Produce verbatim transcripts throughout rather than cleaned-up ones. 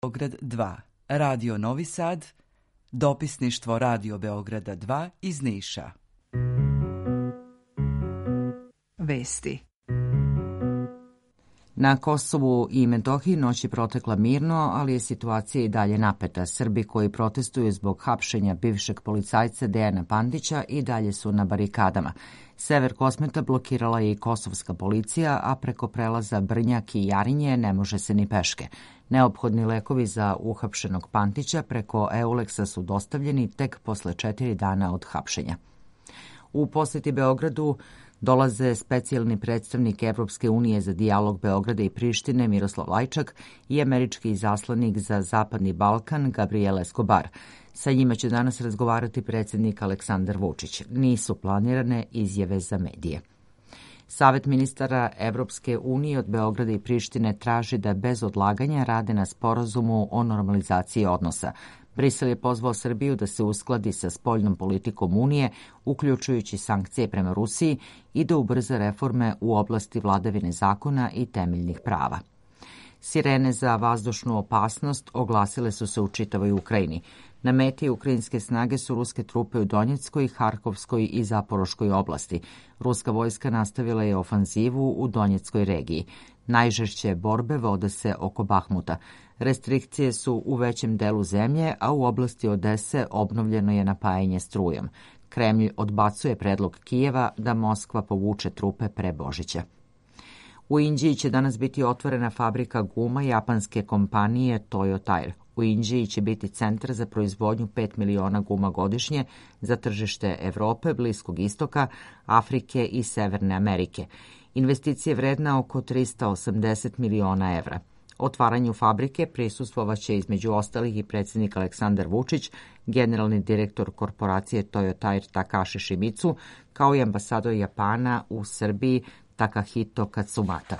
Beograd dva, Radio Novi Sad, dopisništvo Radio Beograda dva iz Niša. Vesti. Na Kosovu i Metohiji noć je protekla mirno, ali je situacija i dalje napeta. Srbi koji protestuju zbog hapšenja bivšeg policajca Dejana Pandića i dalje su na barikadama. Sever Kosmeta blokirala je i kosovska policija, a preko prelaza Brnjak i Jarinje ne može se ni peške. Neophodni lekovi za uhapšenog Pantića preko Euleksa su dostavljeni tek posle četiri dana od hapšenja. U poseti Beogradu dolaze specijalni predstavnik Evropske unije za dijalog Beograda i Prištine Miroslav Lajčak i američki izaslanik za Zapadni Balkan Gabriel Escobar. Sa njima će danas razgovarati predsjednik Aleksandar Vučić. Nisu planirane izjave za medije. Savet ministara Evropske unije od Beograda i Prištine traži da bez odlaganja rade na sporazumu o normalizaciji odnosa. Brisel je pozvao Srbiju da se uskladi sa spoljnom politikom Unije, uključujući sankcije prema Rusiji i da ubrza reforme u oblasti vladavine zakona i temeljnih prava. Sirene za vazdušnu opasnost oglasile su se u čitavoj Ukrajini. Na meti ukrajinske snage su ruske trupe u Donjeckoj, Harkovskoj i Zaporoškoj oblasti. Ruska vojska nastavila je ofanzivu u Donjeckoj regiji. Najžešće borbe vode se oko Bahmuta. Restrikcije su u većem delu zemlje, a u oblasti Odese obnovljeno je napajanje strujom. Kremlj odbacuje predlog Kijeva da Moskva povuče trupe pre Božića. U Indiji će danas biti otvorena fabrika guma japanske kompanije Toyo Tire. U Indiji će biti centar za proizvodnju pet miliona guma godišnje za tržište Evrope, Bliskog istoka, Afrike i Severne Amerike. Investicija je vredna oko trista osamdeset miliona evra. Otvaranju fabrike prisustvovaće između ostalih i predsjednik Aleksandar Vučić, generalni direktor korporacije Toyo Tire Takashi Shimizu, kao i ambasador Japana u Srbiji Takahito Katsumata.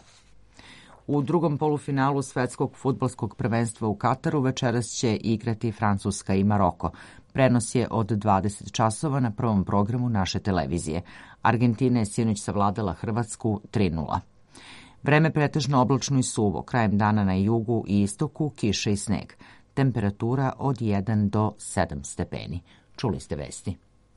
U drugom polufinalu svetskog fudbalskog prvenstva u Kataru večeras će igrati Francuska i Maroko. Prenos je od dvadeset časova na prvom programu naše televizije. Argentina je sinoć savladala Hrvatsku tri nula. Vreme pretežno oblačno i suvo, krajem dana na jugu i istoku kiša i sneg. Temperatura od jedan do sedam stepeni. Čuli ste vesti.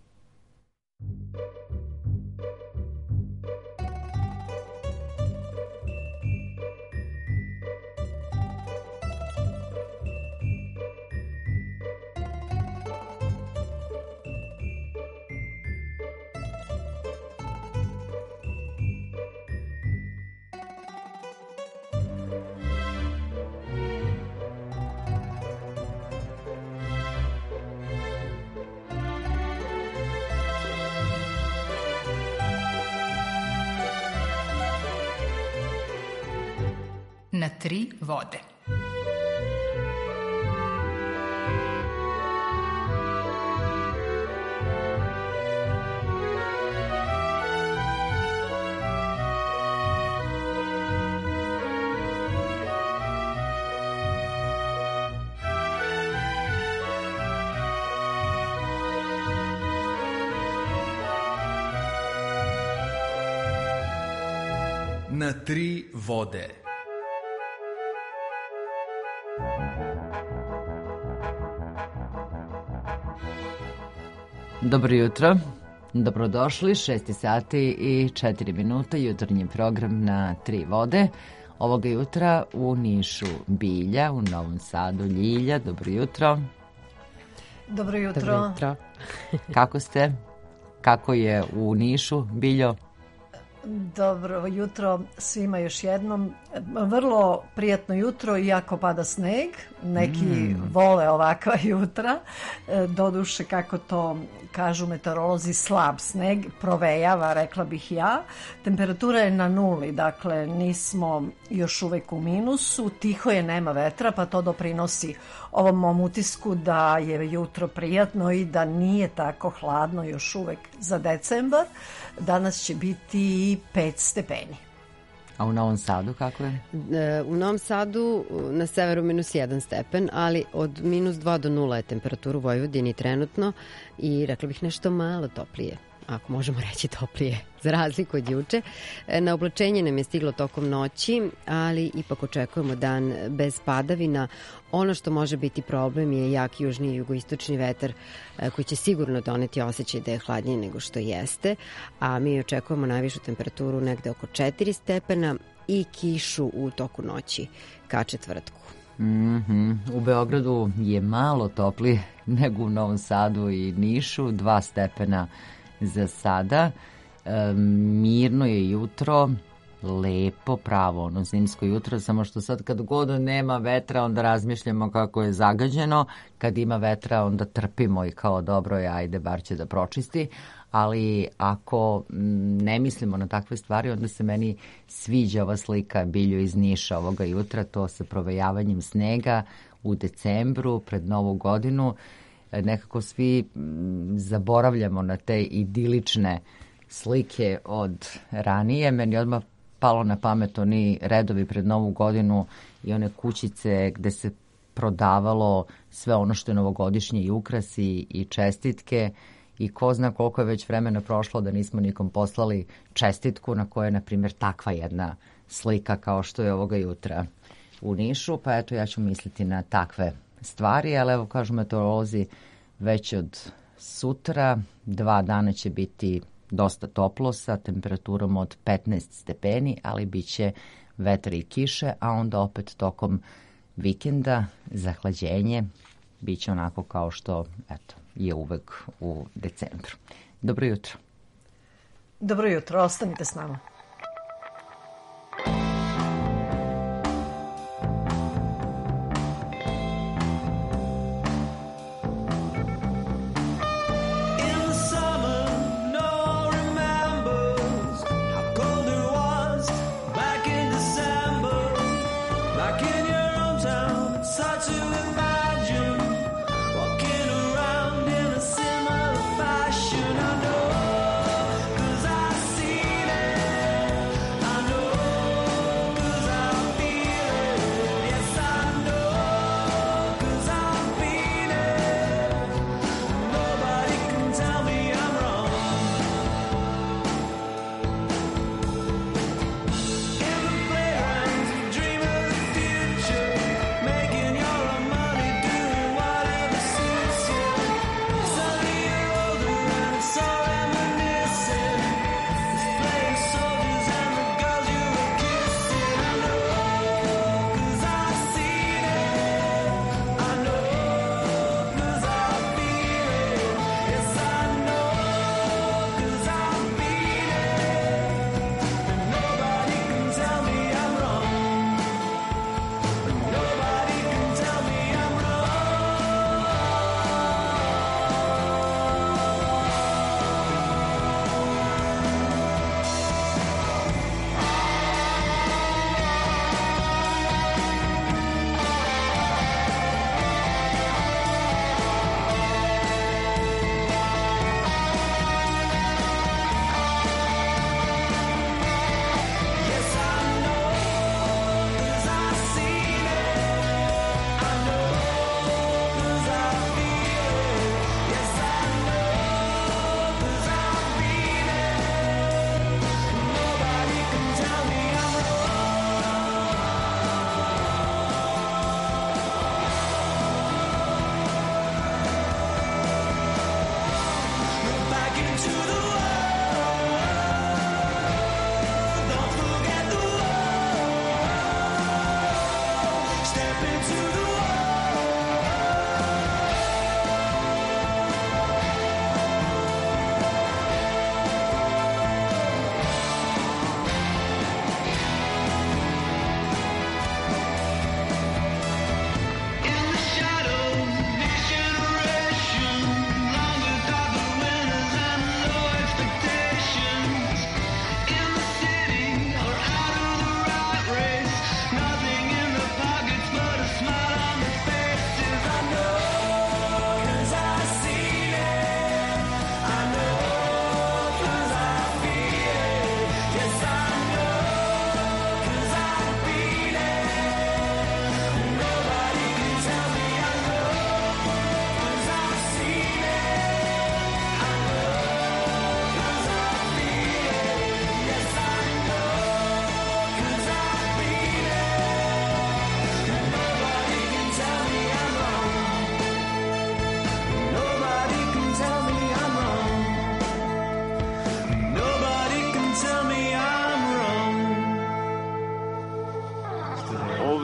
Na tri vode. Na tri vode. Dobro jutro, dobrodošli, šest sati i četiri minuta, jutarnji program na tri vode. Ovoga jutra u Nišu Bilja, u Novom Sadu Ljilja, dobro jutro. Dobro jutro. Dobro jutro. Kako ste? Kako je u Nišu, Biljo? Dobro jutro svima još jednom. Vrlo prijatno jutro, iako pada sneg. Neki mm. vole ovakva jutra. Doduše, kako to kažu meteorolozi, slab sneg, provejava, rekla bih ja. Temperatura je na nuli, dakle nismo još uvek u minusu. Tiho je, nema vetra, pa to doprinosi ovom mom utisku da je jutro prijatno i da nije tako hladno još uvek za decembar. Danas će biti pet stepeni. A u Novom Sadu kako je? U Novom Sadu na severu minus jedan stepen, ali od minus dva do nula je temperatura u Vojvodini trenutno i rekla bih nešto malo toplije ako možemo reći toplije, za razliku od juče. Na oblačenje nam je stiglo tokom noći, ali ipak očekujemo dan bez padavina. Ono što može biti problem je jak južni i jugoistočni vetar koji će sigurno doneti osjećaj da je hladnije nego što jeste, a mi očekujemo najvišu temperaturu negde oko četiri stepena i kišu u toku noći ka četvrtku. Mm-hmm. U Beogradu je malo toplije nego u Novom Sadu i Nišu, dva stepena za sada. E, mirno je jutro, lepo, pravo, ono zimsko jutro, samo što sad kad god nema vetra onda razmišljamo kako je zagađeno, kad ima vetra onda trpimo i kao dobro je, ajde, bar će da pročisti, ali ako ne mislimo na takve stvari, onda se meni sviđa ova slika Bilju iz Niša ovoga jutra, to sa provejavanjem snega u decembru pred Novu godinu. Nekako svi zaboravljamo na te idilične slike od ranije. Meni odmah palo na pamet oni redovi pred Novu godinu i one kućice gde se prodavalo sve ono što je novogodišnje i ukrasi i čestitke. I ko zna koliko je već vremena prošlo da nismo nikom poslali čestitku na kojoj je, na primjer, takva jedna slika kao što je ovoga jutra u Nišu. Pa eto, ja ću misliti na takve stvari, ali evo kažu meteorolozi već od sutra dva dana će biti dosta toplo sa temperaturom od petnaest stepeni, ali bit će vetra i kiše, a onda opet tokom vikenda zahlađenje bit će onako kao što eto, je uvek u decembru. Dobro jutro. Dobro jutro, ostanite s nama. Fashion, I know, 'cause I see it.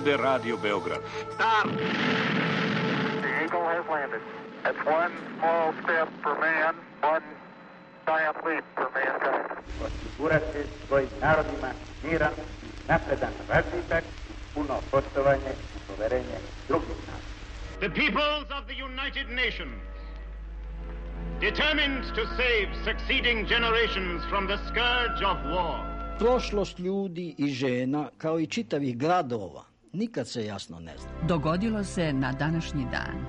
bude Radio Beograd. Start! The Eagle has landed. That's one small step for man, one giant leap for mankind. Osigurati svojim narodima miran, napredan razvitak, puno poštovanje i poverenje drugih naroda. The peoples of the United Nations, determined to save succeeding generations from the scourge of war. Prošlost ljudi i žena, kao i čitavih gradova, nikad se jasno ne zna. Dogodilo se na današnji dan.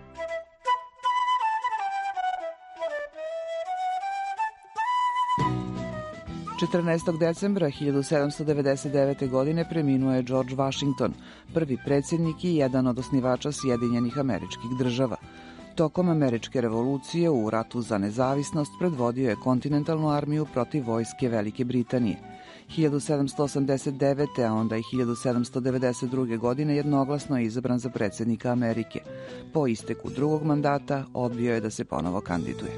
četrnaestog decembra hiljadu sedamsto devedeset devete. godine preminuo je George Washington, prvi predsjednik i jedan od osnivača Sjedinjenih Američkih Država. Tokom Američke revolucije u ratu za nezavisnost predvodio je kontinentalnu armiju protiv vojske Velike Britanije. hiljadu sedamsto osamdeset devete. a onda i hiljadu sedamsto devedeset druge. godine jednoglasno je izabran za predsjednika Amerike. Po isteku drugog mandata odbio je da se ponovo kandiduje.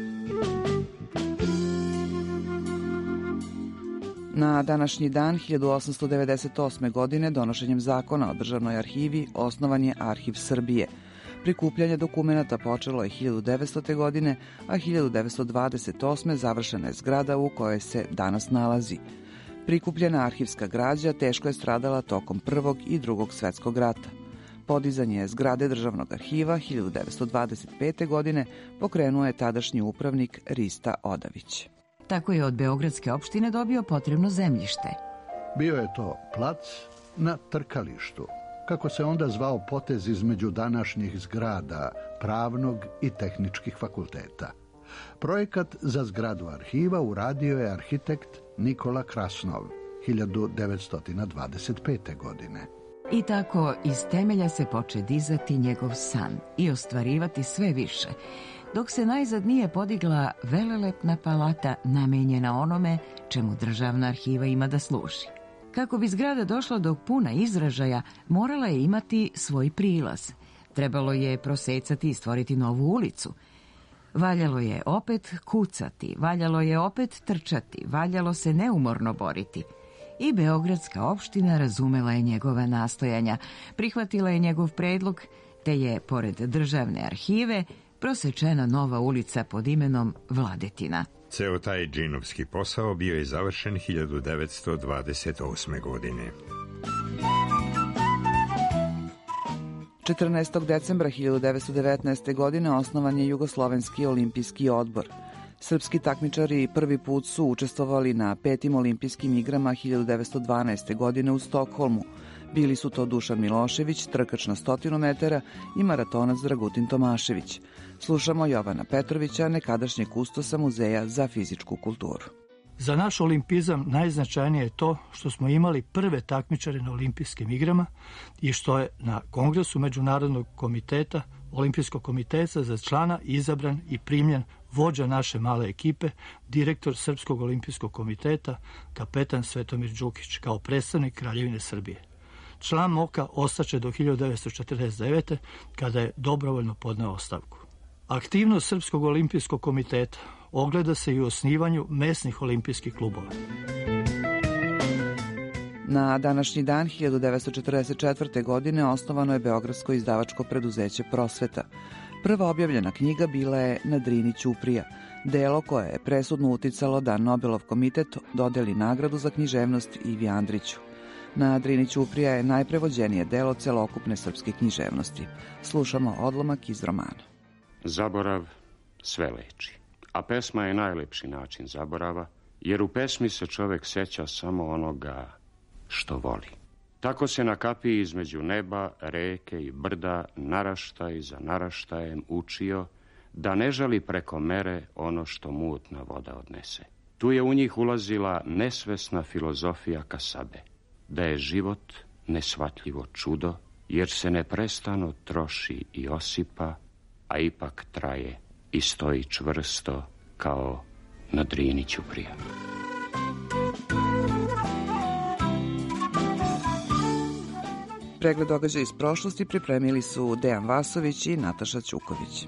Na današnji dan hiljadu osamsto devedeset osme. godine donošenjem zakona o državnoj arhivi osnovan je Arhiv Srbije. Prikupljanje dokumenata počelo je hiljadu devetstote. godine, a hiljadu devetsto dvadeset osme. završena je zgrada u kojoj se danas nalazi. Prikupljena arhivska građa teško je stradala tokom Prvog i Drugog svetskog rata. Podizanje zgrade državnog arhiva hiljadu devetsto dvadeset pete. godine pokrenuo je tadašnji upravnik Rista Odavić. Tako je od Beogradske opštine dobio potrebno zemljište. Bio je to plac na Trkalištu, kako se onda zvao potez između današnjih zgrada pravnog i tehničkih fakulteta. Projekat za zgradu arhiva uradio je arhitekt Nikola Krasnov hiljadu devetsto dvadeset pete. godine. I tako iz temelja se poče dizati njegov san i ostvarivati sve više, dok se najzad nije podigla velelepna palata namenjena onome čemu državna arhiva ima da služi. Kako bi zgrada došla do puna izražaja, morala je imati svoj prilaz. Trebalo je prosecati i stvoriti novu ulicu. Valjalo je opet kucati, valjalo je opet trčati, valjalo se neumorno boriti. I Beogradska opština razumela je njegova nastojanja, prihvatila je njegov predlog, te je, pored državne arhive, prosečena nova ulica pod imenom Vladetina. Ceo taj džinovski posao bio je završen hiljadu devetsto dvadeset osme. godine. četrnaestog decembra hiljadu devetsto devetnaeste. godine osnovan je Jugoslovenski olimpijski odbor. Srpski takmičari prvi put su učestvovali na petim olimpijskim igrama hiljadu devetsto dvanaeste. godine u Stokholmu. Bili su to Dušan Milošević, trkač na stotinu metara, i maratonac Dragutin Tomašević. Slušamo Jovana Petrovića, nekadašnjeg kustosa Muzeja za fizičku kulturu. Za naš olimpizam najznačajnije je to što smo imali prve takmičare na olimpijskim igrama i što je na Kongresu Međunarodnog komiteta, Olimpijskog komiteta za člana izabran i primljen vođa naše male ekipe, direktor Srpskog olimpijskog komiteta, kapetan Svetomir Đukić, kao predstavnik Kraljevine Srbije. Član MOK-a ostaće do hiljadu devetsto četrdeset devete. kada je dobrovoljno podneo ostavku. Aktivnost Srpskog olimpijskog komiteta ogleda se i u osnivanju mesnih olimpijskih klubova. Na današnji dan hiljadu devetsto četrdeset četvrte. godine osnovano je Beogradsko izdavačko preduzeće Prosveta. Prva objavljena knjiga bila je Na Drini Ćuprija, delo koje je presudno uticalo da Nobelov komitet dodeli nagradu za književnost Ivi Andriću. Na Drini Ćuprija je najprevođenije delo celokupne srpske književnosti. Slušamo odlomak iz romana. Zaborav sve leči, a pesma je najlepši način zaborava, jer u pesmi se čovek seća samo onoga što voli. Tako se na kapiji između neba, reke i brda naraštaj za naraštajem učio da ne žali preko mere ono što mutna voda odnese. Tu je u njih ulazila nesvesna filozofija Kasabe, da je život nesvatljivo čudo, jer se neprestano troši i osipa, a ipak traje i stoji čvrsto kao na Drini Ćuprija. Pregled događaja iz prošlosti pripremili su Dejan Vasović i Nataša Ćuković.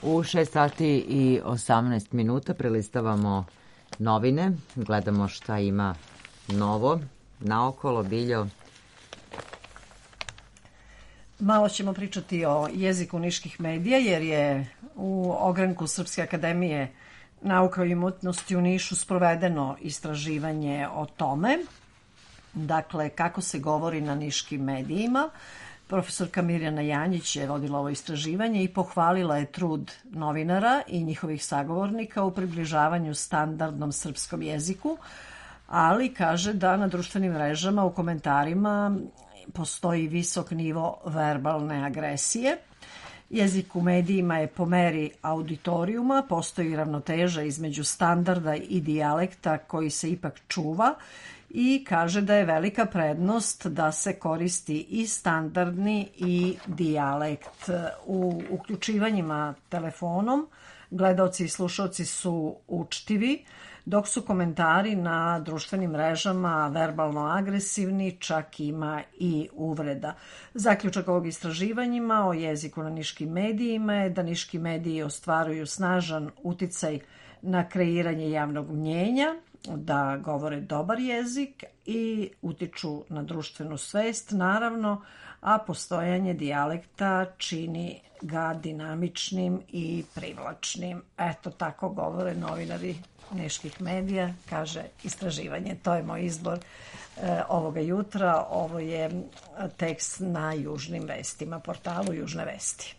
U šest sati i osamnaest minuta prelistavamo novine, gledamo šta ima novo naokolo. Biljo. Malo ćemo pričati o jeziku niških medija, jer je u ogranku Srpske akademije nauka i umetnosti u Nišu sprovedeno istraživanje o tome. Dakle, kako se govori na niškim medijima. Profesorka Mirjana Janjić je vodila ovo istraživanje i pohvalila je trud novinara i njihovih sagovornika u približavanju standardnom srpskom jeziku, ali kaže da na društvenim mrežama u komentarima postoji visok nivo verbalne agresije. Jezik u medijima je po meri auditorijuma, postoji ravnoteža između standarda i dijalekta koji se ipak čuva i kaže da je velika prednost da se koristi i standardni i dijalekt. U uključivanjima telefonom gledaoci i slušaoci su učtivi, dok su komentari na društvenim mrežama verbalno agresivni, čak ima i uvreda. Zaključak ovog istraživanjima o jeziku na niškim medijima je da niški mediji ostvaruju snažan uticaj na kreiranje javnog mnjenja, da govore dobar jezik i utiču na društvenu svest, naravno, a postojanje dijalekta čini ga dinamičnim i privlačnim. Eto, tako govore novinari niških medija, kaže istraživanje. To je moj izbor e, ovoga jutra. Ovo je tekst na Južnim vestima, portalu Južne vesti.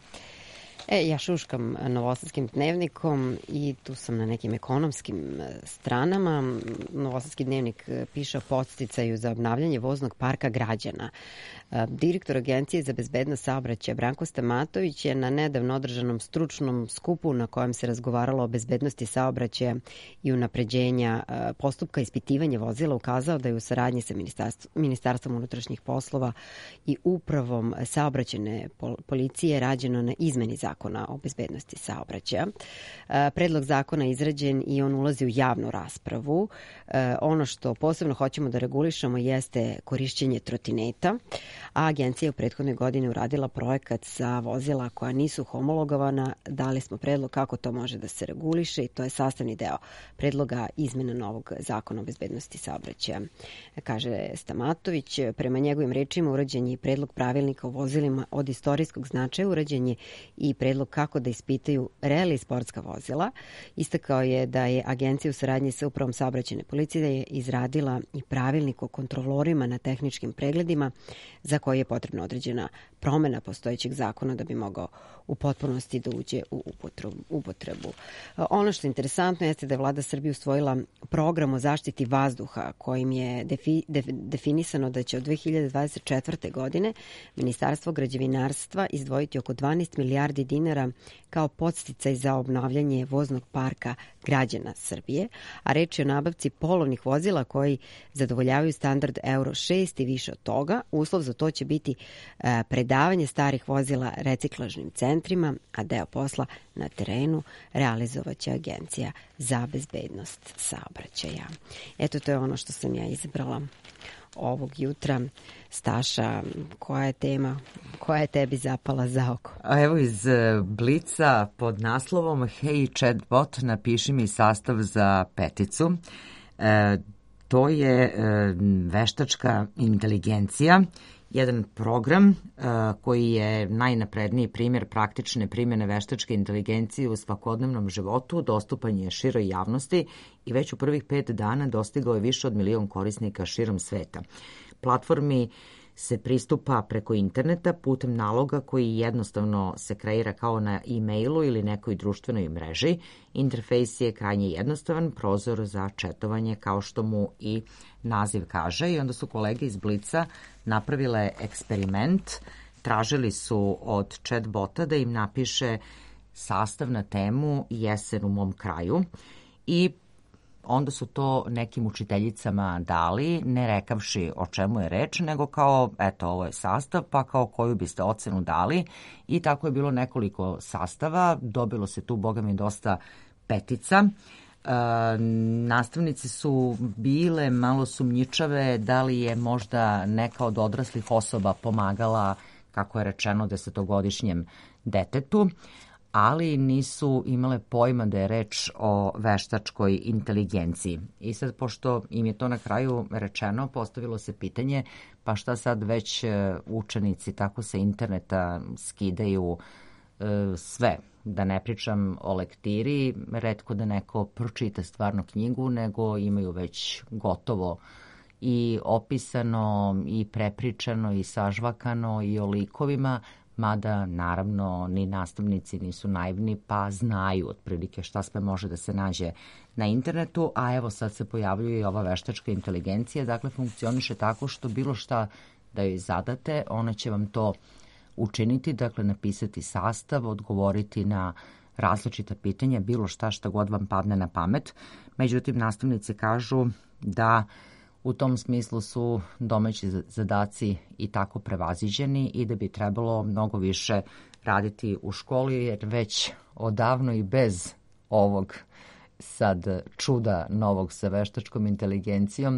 E, ja šuškam Novosadskim dnevnikom i tu sam na nekim ekonomskim stranama. Novosadski dnevnik piše o podsticaju za obnavljanje voznog parka građana. Direktor Agencije za bezbednost saobraćaja Branko Stamatović je na nedavno održanom stručnom skupu na kojem se razgovaralo o bezbednosti saobraćaja i unapređenja postupka ispitivanja vozila ukazao da je u saradnji sa Ministarstvom, Ministarstvom unutrašnjih poslova i upravom saobraćajne policije rađeno na izmeni zakona o bezbednosti saobraćaja. Predlog zakona je izrađen i on ulazi u javnu raspravu. Ono što posebno hoćemo da regulišemo jeste korišćenje trotineta, a agencija je u prethodnoj godini uradila projekat za vozila koja nisu homologovana. Dali smo predlog kako to može da se reguliše i to je sastavni deo predloga izmena novog zakona o bezbednosti saobraćaja. Kaže Stamatović, prema njegovim rečima urađen je predlog pravilnika o vozilima od istorijskog značaja, urađen je i predlog kako da ispitaju reli sportska vozila. Istakao je da je agencija u saradnji sa upravom saobraćajne policije izradila i pravilnik o kontrolorima na tehničkim pregledima za koji je potrebna određena promena postojećeg zakona da bi mogao u potpunosti da uđe u upotrebu. Ono što je interesantno jeste da je vlada Srbije usvojila program o zaštiti vazduha kojim je defi, def, definisano da će od dve hiljade dvadeset četvrte. godine Ministarstvo građevinarstva izdvojiti oko dvanaest milijardi dinara kao podsticaj za obnavljanje voznog parka građana Srbije, a reč je o nabavci polovnih vozila koji zadovoljavaju standard Euro šest i više od toga. Uslov za to će biti predavanje starih vozila reciklažnim centrima, a deo posla na terenu realizovaće Agencija za bezbednost saobraćaja. Eto, to je ono što sam ja izabrala ovog jutra. Staša, koja je tema, koja je tebi zapala za oko? A evo iz Blica pod naslovom Hey chatbot, napiši mi sastav za peticu. E, to je e, veštačka inteligencija, jedan program uh, koji je najnapredniji primjer praktične primjene veštačke inteligencije u svakodnevnom životu, dostupan je široj javnosti i već u prvih pet dana dostigao je više od milion korisnika širom sveta. Platformi se pristupa preko interneta putem naloga koji jednostavno se kreira kao na e-mailu ili nekoj društvenoj mreži. Interfejs je krajnje jednostavan, prozor za četovanje kao što mu i naziv kaže, i onda su kolege iz Blica napravile eksperiment. Tražili su od chatbota da im napiše sastav na temu Jesen u mom kraju i onda su to nekim učiteljicama dali, ne rekavši o čemu je reč, nego kao, eto, ovo je sastav, pa kao koju biste ocenu dali. I tako je bilo nekoliko sastava, dobilo se tu, boga mi, dosta petica. E, nastavnici su bile malo sumnjičave da li je možda neka od odraslih osoba pomagala, kako je rečeno, desetogodišnjem detetu. ali nisu imale pojma da je reč o veštačkoj inteligenciji. I sad, pošto im je to na kraju rečeno, postavilo se pitanje, pa šta sad već učenici tako sa interneta skidaju e, sve, da ne pričam o lektiri, retko da neko pročita stvarno knjigu, nego imaju već gotovo i opisano, i prepričano, i sažvakano, i o likovima, mada naravno ni nastavnici nisu naivni pa znaju otprilike šta sve može da se nađe na internetu, a evo sad se pojavljuje i ova veštačka inteligencija, dakle funkcioniše tako što bilo šta da joj zadate, ona će vam to učiniti, dakle napisati sastav, odgovoriti na različita pitanja, bilo šta šta god vam padne na pamet. Međutim, nastavnici kažu da u tom smislu su domaći zadaci i tako prevaziđeni i da bi trebalo mnogo više raditi u školi, jer već odavno i bez ovog sad čuda novog sa veštačkom inteligencijom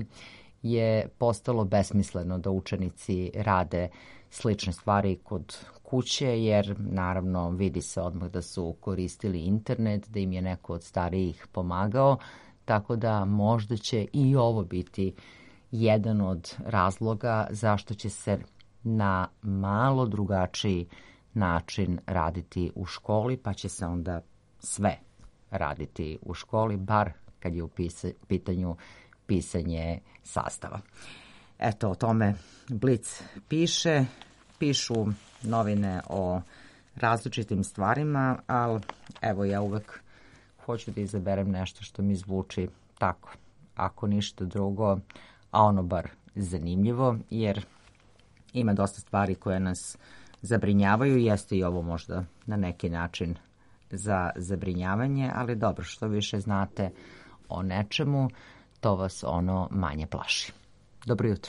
je postalo besmisleno da učenici rade slične stvari kod kuće, jer naravno vidi se odmah da su koristili internet, da im je neko od starijih pomagao, tako da možda će i ovo biti jedan od razloga zašto će se na malo drugačiji način raditi u školi, pa će se onda sve raditi u školi, bar kad je u pitanju pisanje sastava. Eto, o tome Blic piše, pišu novine o različitim stvarima, ali evo ja uvek hoću da izaberem nešto što mi zvuči tako, ako ništa drugo, a ono bar zanimljivo, jer ima dosta stvari koje nas zabrinjavaju, jeste i ovo možda na neki način za zabrinjavanje, ali dobro, što više znate o nečemu, to vas ono manje plaši. Dobro jutro.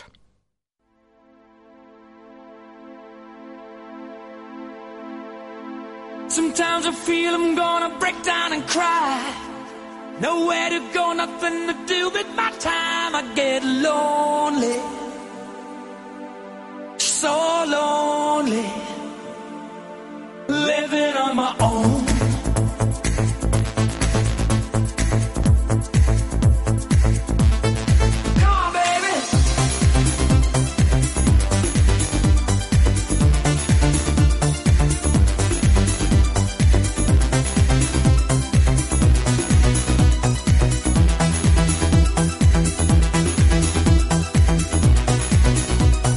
Sometimes I feel I'm gonna break down and cry. Nowhere to go, nothing to do with my time. I get lonely, so lonely, living on my own.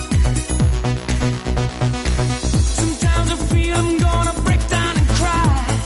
Sometimes I feel I'm gonna break down and cry.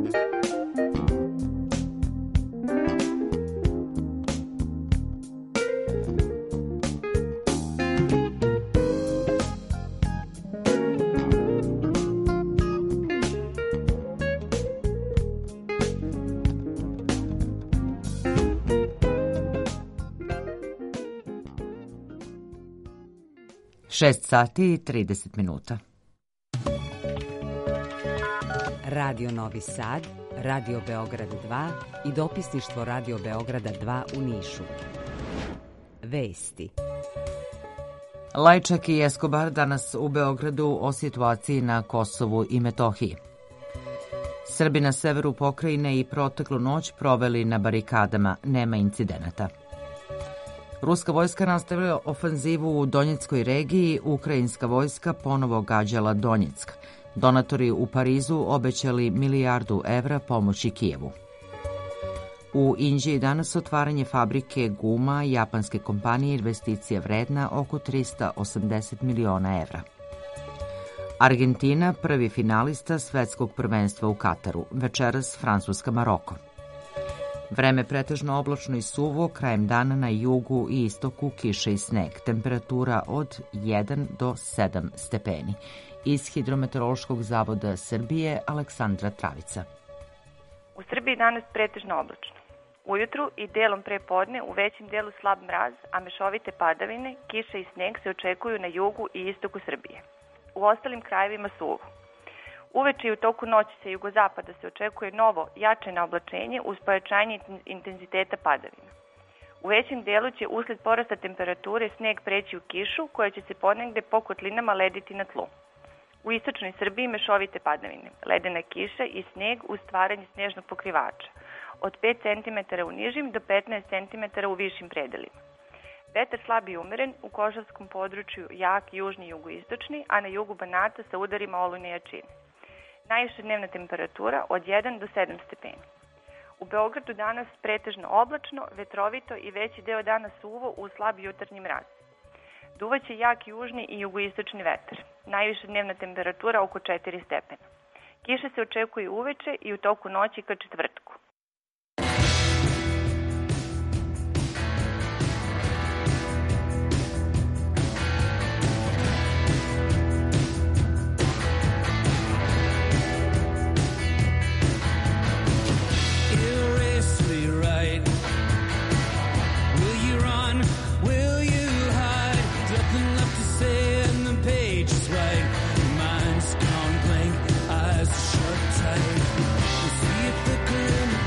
šest sati i trideset minuta. Radio Novi Sad, Radio Beograd dva i dopisništvo Radio Beograda dva u Nišu. Vesti. Lajčak i Escobar danas u Beogradu o situaciji na Kosovu i Metohiji. Srbi na severu pokrajine i proteklu noć proveli na barikadama, nema incidenata. Ruska vojska nastavila ofanzivu u Donjeckoj regiji, ukrajinska vojska ponovo gađala Donjeck. Donatori u Parizu obećali milijardu evra pomoći Kijevu. U Inđiji danas otvaranje fabrike guma japanske kompanije, investicija vredna oko trista osamdeset miliona evra. Argentina, prvi finalista svetskog prvenstva u Kataru, večeras Francuska Maroko. Vreme pretežno oblačno i suvo, krajem dana na jugu i istoku kiša i sneg, temperatura od jedan do sedam stepeni. Iz Hidrometeorološkog zavoda Srbije, Aleksandra Travica. U Srbiji danas pretežno oblačno. Ujutru i delom pre podne u većem delu slab mraz, a mešovite padavine, kiša i sneg se očekuju na jugu i istoku Srbije. U ostalim krajevima suvo. Uveče i u toku noći sa jugozapada se očekuje novo, jače naoblačenje uz pojačanje intenziteta padavina. U većem delu će usled porasta temperature sneg preći u kišu, koja će se ponegde po kotlinama lediti na tlu. U istočnoj Srbiji mešovite padavine, ledena kiša i sneg uz stvaranje snežnog pokrivača, od pet centimetara u nižim do petnaest centimetara u višim predelima. Vetar slab i umeren, u košavskom području jak južni i jugoistočni, a na jugu Banata sa udarima olujne jačine. Najviša dnevna temperatura od jedan do sedam stepeni. U Beogradu danas pretežno oblačno, vetrovito i veći deo dana suvo uz slab jutarnji mraz. Duvaće jak južni i jugoistočni vetar. Najviša dnevna temperatura oko četiri stepena. Kiša se očekuje uveče i u toku noći ka četvrtku. Eyes shut tight. See if the glimmer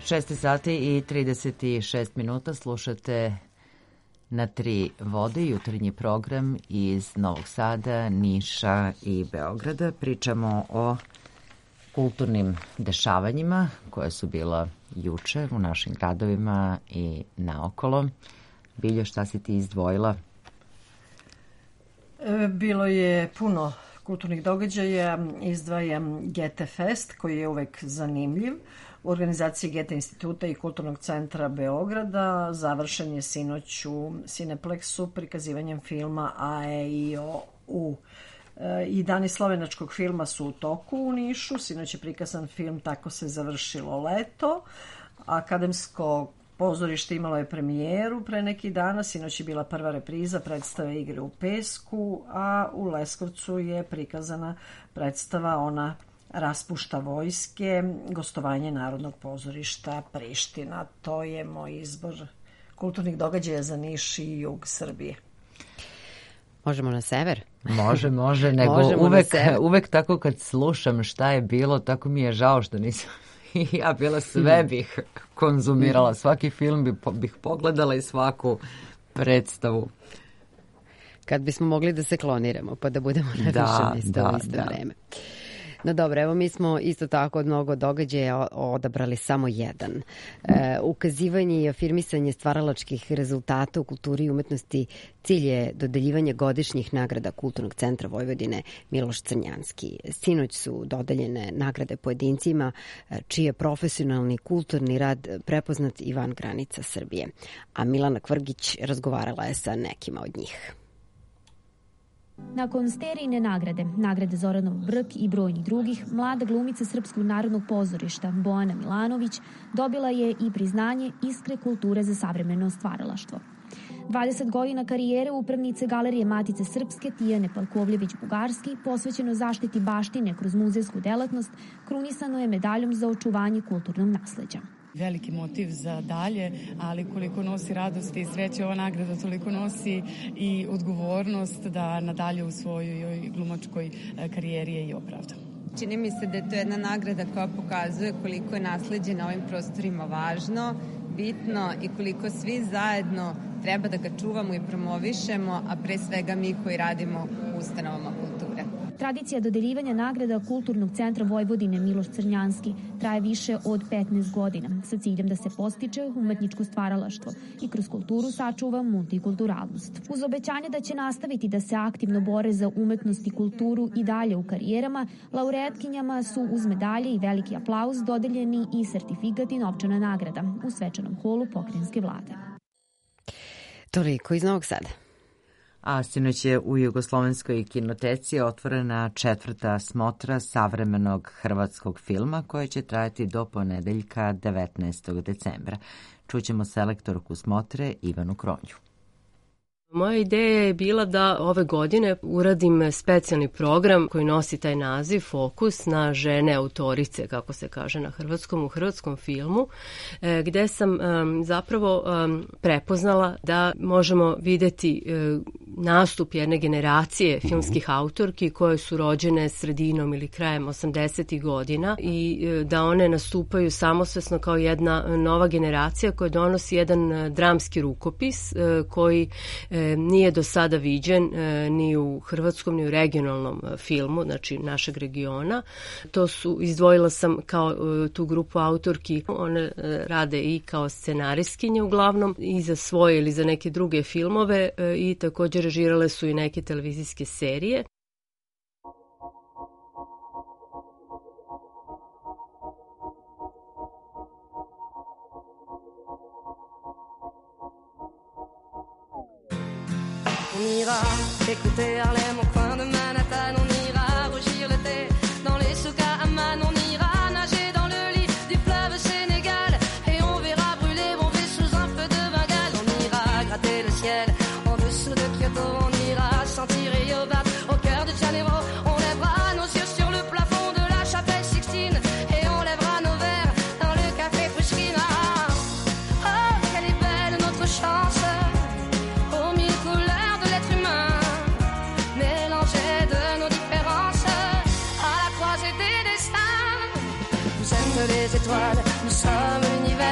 šest sati i trideset šest minuta slušate Na tri vode jutarnji program iz Novog Sada, Niša i Beograda. Pričamo o kulturnim dešavanjima koje su bila juče u našim gradovima i naokolo. Biljo, šta si ti izdvojila? Bilo je puno kulturnih događaja. Izdvajam Gete Fest koji je uvek zanimljiv. U organizaciji Gete instituta i Kulturnog centra Beograda završen je sinoć u Cineplexu prikazivanjem filma A E I O U. I dani slovenačkog filma su u toku u Nišu. Sinoć je prikazan film Tako se završilo leto. Akademsko pozorište imalo je premijeru pre neki dana. Sinoć je bila prva repriza predstave Igre u pesku, a u Leskovcu je prikazana predstava Ona raspušta vojske, gostovanje Narodnog pozorišta Priština. To je moj izbor kulturnih događaja za Niš i jug Srbije. Možemo na sever? Može, može, nego uvek, uvek tako kad slušam šta je bilo, tako mi je žao što nisam ja bila, sve bih konzumirala, svaki film bih, bih pogledala i svaku predstavu. Kad bismo mogli da se kloniramo, pa da budemo na više mjesta u isto vreme. No dobro, evo mi smo isto tako od mnogo događaja odabrali samo jedan. E, ukazivanje i afirmisanje stvaralačkih rezultata u kulturi i umetnosti cilj je dodeljivanje godišnjih nagrada Kulturnog centra Vojvodine Miloš Crnjanski. Sinoć su dodeljene nagrade pojedincima čiji je profesionalni kulturni rad prepoznat i van granica Srbije. A Milana Kvrgić razgovarala je sa nekima od njih. Nakon Sterijine nagrade, nagrade Zoranov Brk i brojnih drugih, mlada glumica Srpskog narodnog pozorišta Bojana Milanović dobila je i priznanje Iskre kulture za savremeno stvaralaštvo. dvadeset godina karijere upravnice Galerije Matice Srpske Tijane Palkovljević-Bugarski, posvećeno zaštiti baštine kroz muzejsku delatnost, krunisano je medaljom za očuvanje kulturnog nasleđa. Veliki motiv za dalje, ali koliko nosi radosti i sreće ova nagrada, toliko nosi i odgovornost da nadalje u svojoj glumačkoj karijeri je i opravda. Čini mi se da je to jedna nagrada koja pokazuje koliko je nasleđe na ovim prostorima važno, bitno i koliko svi zajedno treba da ga čuvamo i promovišemo, a pre svega mi koji radimo u ustanovama kulture. Tradicija dodeljivanja nagrada Kulturnog centra Vojvodine Miloš Crnjanski traje više od petnaest godina sa ciljem da se postiče umetničko stvaralaštvo i kroz kulturu sačuva multikulturalnost. Uz obećanje da će nastaviti da se aktivno bore za umetnost i kulturu i dalje u karijerama, laureatkinjama su uz medalje i veliki aplauz dodeljeni i sertifikat i novčana nagrada u svečanom holu pokrajinske vlade. Toliko iz Novog Sada. A sinoć je u Jugoslovenskoj kinoteci otvorena četvrta smotra savremenog hrvatskog filma koja će trajati do ponedeljka devetnaestog decembra. Čućemo selektorku smotre Ivanu Kronju. Moja ideja je bila da ove godine uradim specijalni program koji nosi taj naziv Fokus na žene autorice, kako se kaže na hrvatskom, u hrvatskom filmu, gde sam um, zapravo um, prepoznala da možemo videti um, nastup jedne generacije filmskih autorki koje su rođene sredinom ili krajem osamdesetih godina i um, da one nastupaju samosvesno kao jedna nova generacija koja donosi jedan uh, dramski rukopis uh, koji nije do sada viđen ni u hrvatskom ni u regionalnom filmu, znači našeg regiona. To su, izdvojila sam kao tu grupu autorki, one rade i kao scenarijskinje uglavnom i za svoje ili za neke druge filmove i također režirale su i neke televizijske serije. On ira écouter Harlem au coin de Manhattan, on ira rougir le thé dans les souks à Amman, on ira nager dans le lit du fleuve Sénégal et on verra brûler Bombay sous un feu de Bengale. On ira gratter le ciel en dessous de Kyoto, on ira sentir Yobat au cœur de Janeiro, on lèvera nos yeux sur le plafond de la chapelle Sixtine et on lèvera nos verres dans le café Pushkin. Oh, quelle est belle notre chance aux mille couleurs de l'être humain, mélangées de nos différences à la croisée des destins. Vous êtes les étoiles, nous sommes l'univers.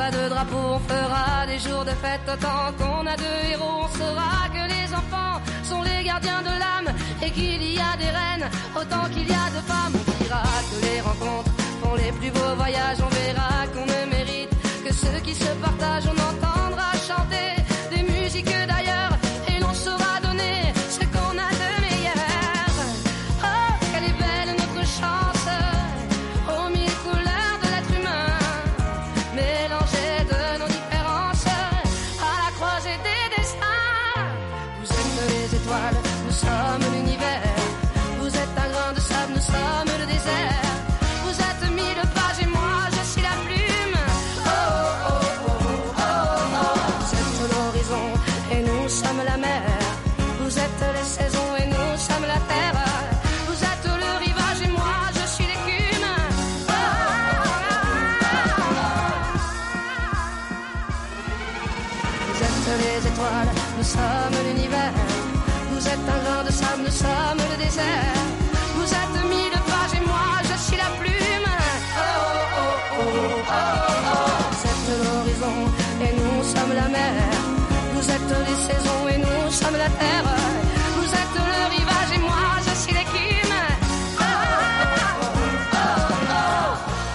pas de drapeau, on fera des jours de fête autant qu'on a de héros. On saura que les enfants sont les gardiens de l'âme et qu'il y a des reines autant qu'il y a de femmes. On dira que les rencontres font les plus beaux voyages. On verra qu'on ne mérite que ceux qui se partagent. On entendra chanter des musiques d'ailleurs et l'on saura donner ce qu'on a de meilleur. Oh, qu'elle est belle notre chance, aux mille couleurs de l'être humain, mélangée de nos différences, à la croisée des destins. Vous êtes les étoiles, nous sommes l'univers. Vous êtes un grain de sable, nous sommes le désert. Vous êtes mille pages et moi je suis la plume. Oh, oh, oh, oh, oh, oh. Vous êtes l'horizon et nous sommes la mer. Vous êtes les saisons et nous sommes la terre. Vous êtes le rivage et moi je suis l'écume. Oh, oh, oh, oh. Vous êtes les étoiles, nous sommes l'univers. Vous êtes un grain de sable, nous sommes le désert. Vous êtes mille pages et moi je suis la plume. Oh, oh, oh, oh, oh, oh. Vous êtes l'horizon et nous sommes la mer. Vous êtes les saisons et nous sommes la terre. Vous êtes le rivage et moi je suis l'écume. Oh, oh, oh, oh, oh.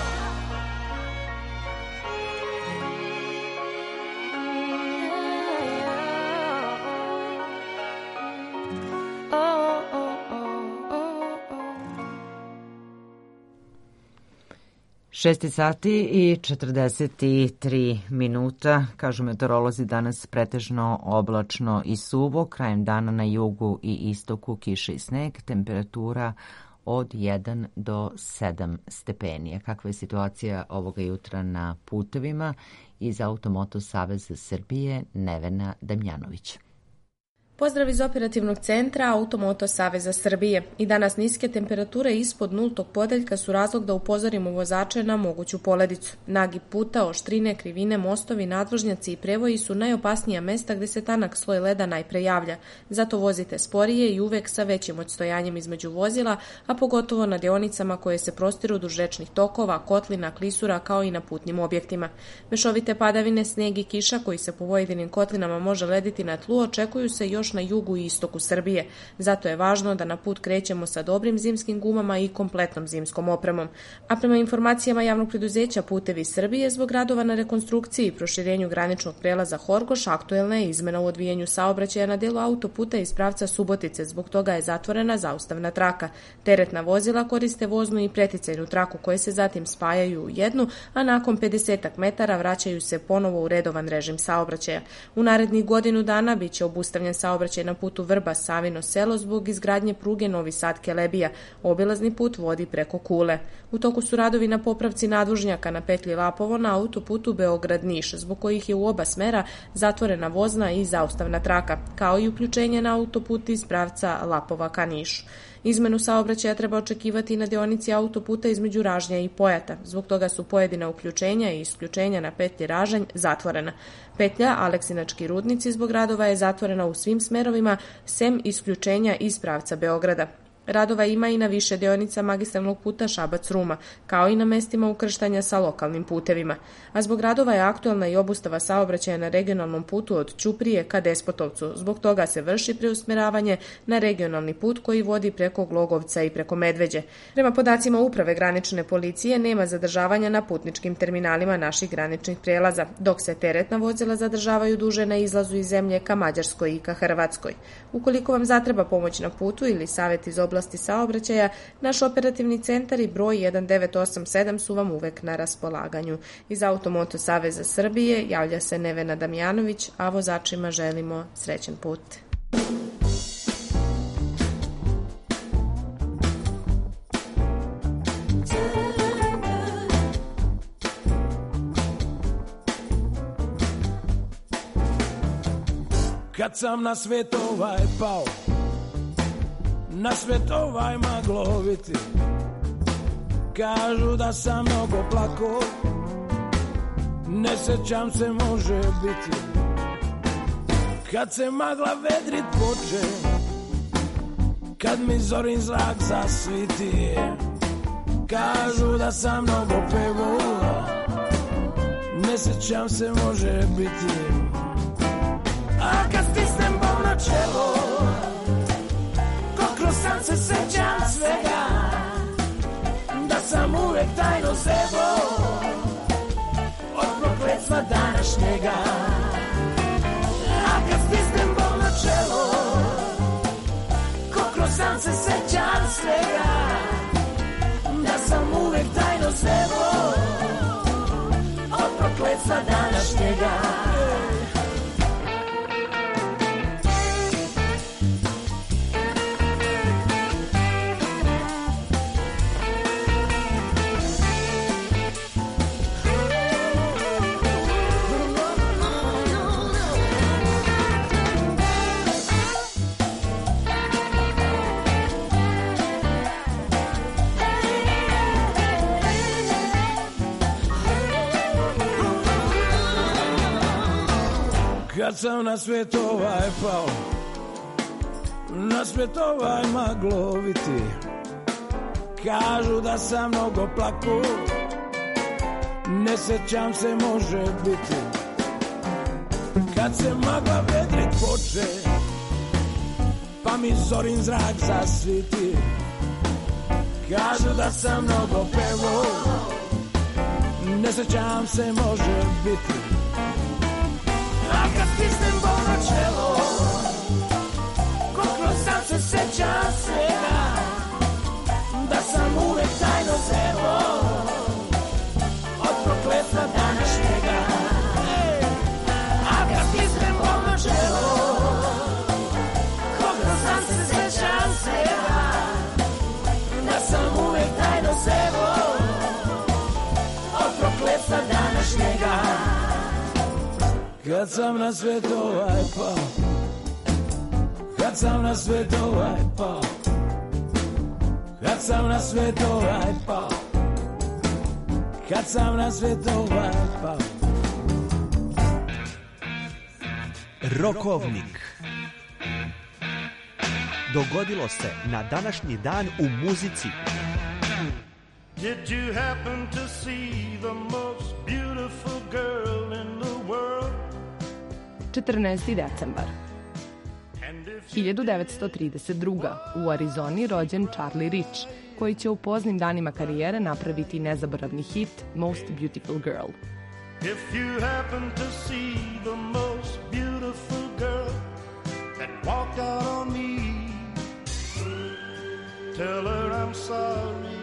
šest sati i četrdeset tri minuta, kažu meteorolozi, danas pretežno oblačno i suvo, krajem dana na jugu i istoku kiše i sneg, temperatura od jedan do sedam stepeni. Kakva je situacija ovoga jutra na putevima? Iz Automoto Saveza Srbije, Nevena Damjanović. Pozdrav iz operativnog centra Automoto Saveza Srbije. I danas niske temperature ispod nultog podeljka su razlog da upozorimo vozače na moguću poledicu. Nagib puta, oštrine, krivine, mostovi, nadvožnjaci i prevoji su najopasnija mesta gde se tanak sloj leda najpre javlja. Zato vozite sporije i uvek sa većim odstojanjem između vozila, a pogotovo na deonicama koje se prostiru duž rečnih tokova, kotlina, klisura kao i na putnim objektima. Mešovite padavine, sneg i kiša koji se po pojedinim kotlinama može lediti na tlu očekuju se još na jugu i istoku Srbije. Zato je važno da na put krećemo sa dobrim zimskim gumama i kompletnom zimskom opremom. A prema informacijama javnog preduzeća Putevi Srbije, zbog radova na rekonstrukciji i proširenju graničnog prelaza Horgoš, aktuelna je izmena u odvijanju saobraćaja na delu autoputa iz pravca Subotice. Zbog toga je zatvorena zaustavna traka. Teretna vozila koriste voznu i preticajnu traku koje se zatim spajaju u jednu, a nakon pedesetak metara vraćaju se ponovo u redovan režim saobraćaja. U narednih godinu dana biće obustavljen saobraćaj na putu Vrba-Savino selo zbog izgradnje pruge Novi Sad-Kelebija. Obilazni put vodi preko Kule. U toku su radovi na popravci nadvožnjaka na petlji Lapovo na autoputu Beograd-Niš, zbog kojih je u oba smera zatvorena vozna i zaustavna traka, kao i uključenje na autoput iz pravca Lapova ka Nišu. Izmenu saobraćaja treba očekivati na deonici autoputa između Ražnja i Pojata. Zbog toga su pojedina uključenja i isključenja na petlji Ražanj zatvorena. Petlja Aleksinački rudnici zbog radova je zatvorena u svim smerovima, sem isključenja iz pravca Beograda. Radova ima i na više deonica magistralnog puta Šabac-Ruma, kao i na mestima ukrštanja sa lokalnim putevima. A zbog radova je aktuelna i obustava saobraćaja na regionalnom putu od Ćuprije ka Despotovcu. Zbog toga se vrši preusmeravanje na regionalni put koji vodi preko Glogovca i preko Medveđe. Prema podacima Uprave granične policije nema zadržavanja na putničkim terminalima naših graničnih prelaza, dok se teretna vozila zadržavaju duže na izlazu iz zemlje ka Mađarskoj i ka Hrvatskoj. Ukoliko vam zatreba pomoć na putu ili savjet iz oblasti saobraćaja, naš operativni centar i broj jedan devet osam sedam su vam uvek na raspolaganju. Iz Automoto Saveza Srbije javlja se Nevena Damjanović, a vozačima želimo srećan put. Kad sam na svet ovaj pao, na svet ovaj magloviti, kažu da sam mnogo plako, ne sećam se, može biti. Kad se magla vedrit poče, kad mi zorin zrak zasviti, kažu da sam mnogo pevo, ne ne sećam se, može biti. A kad stisnem bol na čelo, ko kroz san se sećam svega, da sam uvek tajno zebo od prokletstva današnjega. A kad stisnem bol na čelo, ko kroz san se sećam svega, da sam uvek tajno zebo od prokletstva današnjega. Kad sam na svijet ovaj pao, na svijet ovaj magloviti, kažu da sam mnogo plako, ne sećam se, može biti. Kad se magla vedrit poče, pa mi zorin zrak zasviti, kažu da sam mnogo pevo, ne sećam se, može biti. A kad stisnem bol na čelo, ko kroz san se sećam svega, da sam uvek tajno zebo od prokletstva današnjega. A kad stisnem bol na čelo, ko kroz san se sećam svega, da sam uvek tajno zebo od prokletstva današnjega. Kad sam na svijet ovaj pao, kad sam na svijet ovaj pao, kad sam na svijet ovaj pao, kad sam na svijet ovaj pao. Rokovnik. Dogodilo se na današnji dan u muzici. Did you happen to see the most beautiful girl in the world? četrnaesti decembar. hiljadu devetsto trideset druge. u Arizoni rođen Charlie Rich, koji će u poznim danima karijere napraviti nezaboravni hit Most Beautiful Girl. If you happen to see the most beautiful girl that walked out on me, tell her I'm sorry.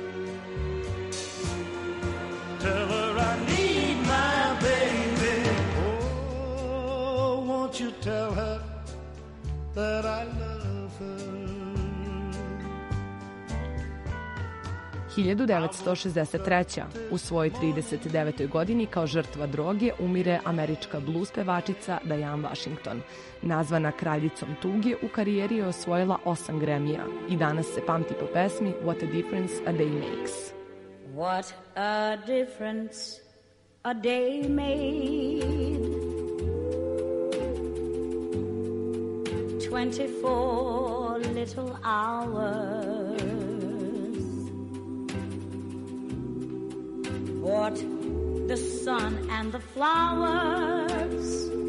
Tell her I need my baby. Oh, won't you tell her that I love her? hiljadu devetsto šezdeset treće. u svojoj trideset devetoj godini kao žrtva droge umire američka blues pevačica Diane Washington. Nazvana kraljicom tuge, u karijeri je osvojila osam Grammy-a i danas se pamti po pesmi What a Difference a Day Makes. What a difference a day made. Twenty-four little hours. What the sun and the flowers.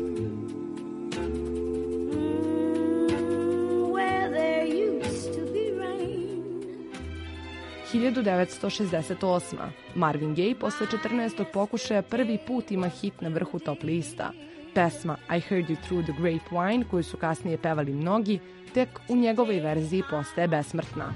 Mm, where there used to be rain. hiljadu devetsto šezdeset osme. Marvin Gaye posle četrnaestog pokušaja prvi put ima hit na vrhu top lista. Pesma I Heard You Through the Grapevine, koju su kasnije pevali mnogi, tek u njegovoj verziji postaje besmrtna.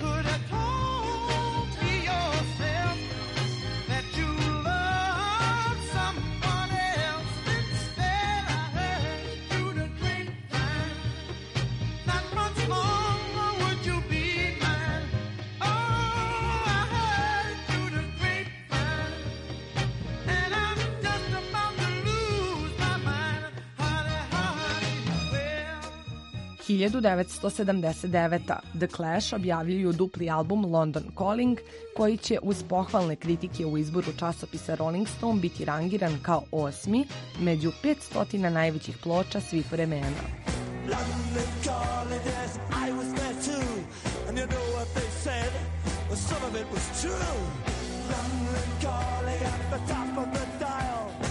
hiljadu devetsto sedamdeset devete. The Clash objavljuju dupli album London Calling, koji će uz pohvalne kritike u izboru časopisa Rolling Stone biti rangiran kao osmi među petsto najvećih ploča svih vremena. London calling, yes, I was there too. And you know what they said? Well, some of it was true. London calling at the top of the dial.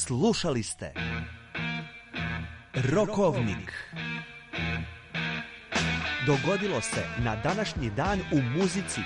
Slušali ste Rokovnik. Dogodilo se na današnji dan u muzici.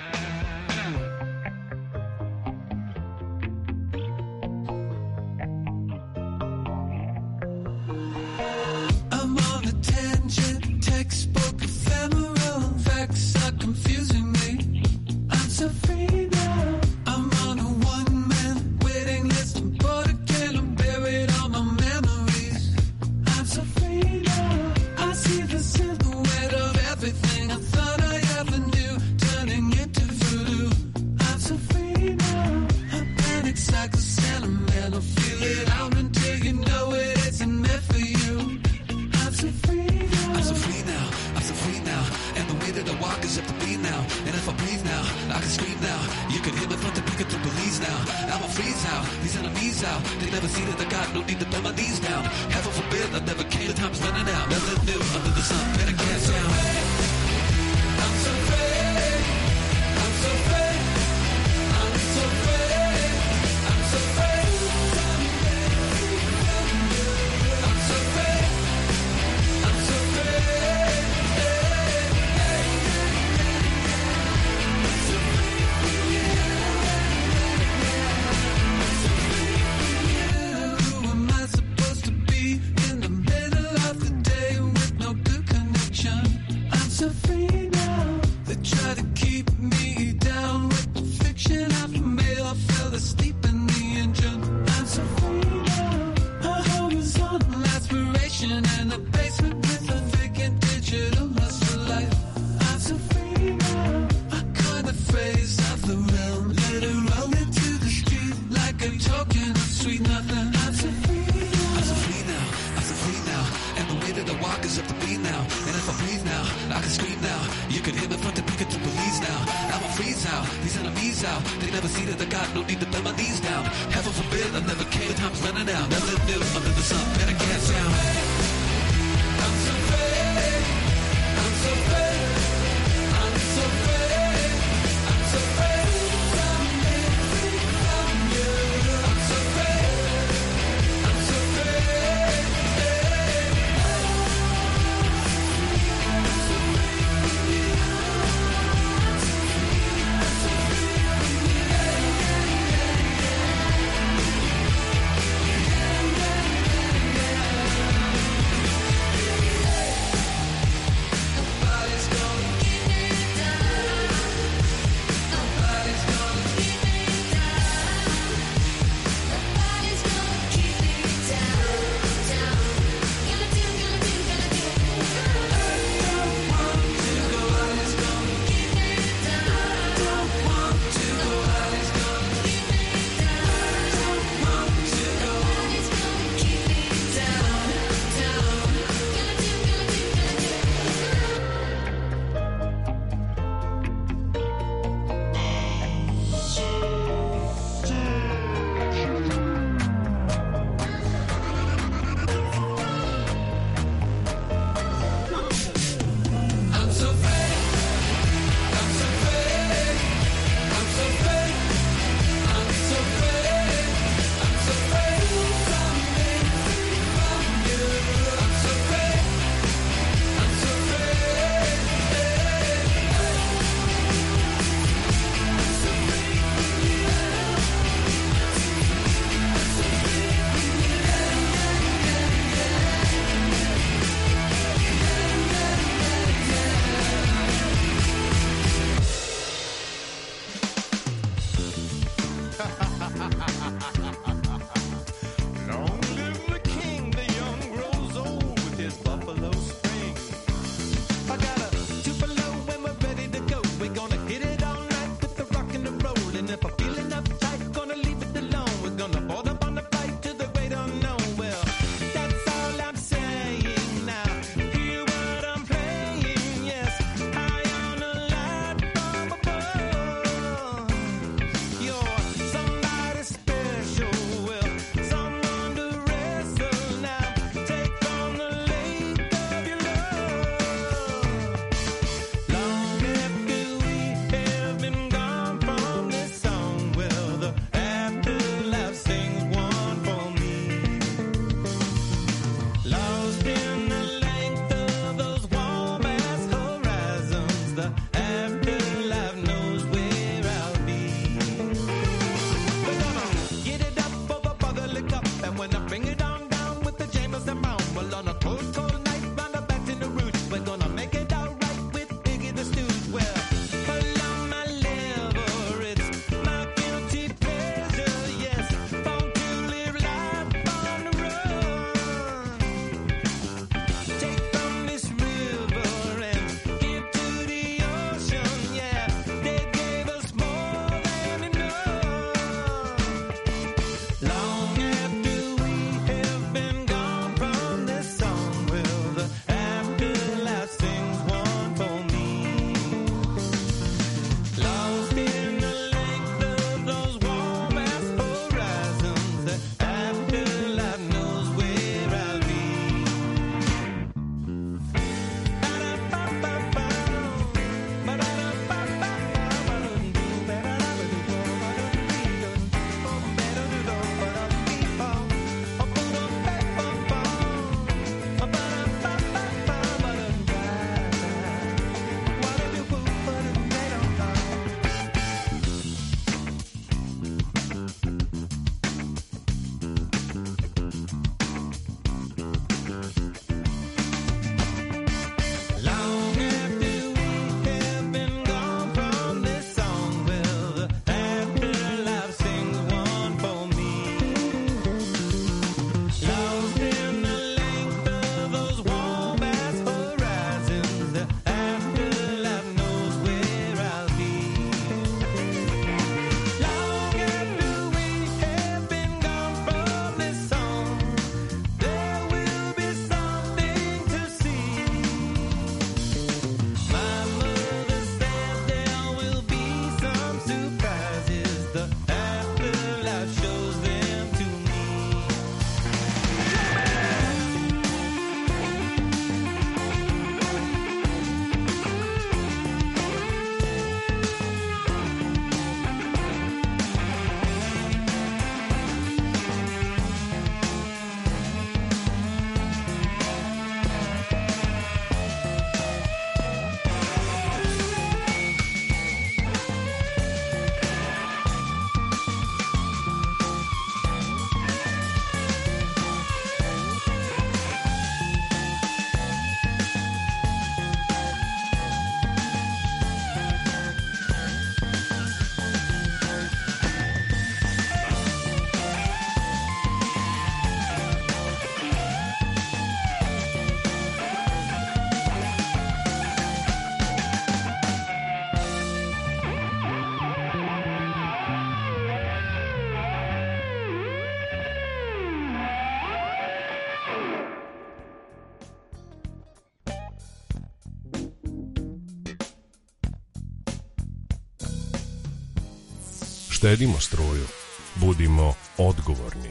Štedimo struju. Budimo odgovorni.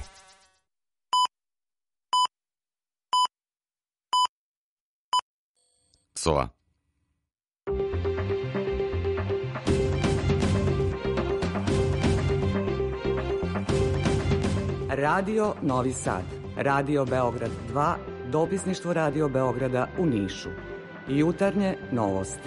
Sova. Radio Novi Sad, Radio Beograd dva, dopisništvo Radio Beograda u Nišu. Jutarnje novosti.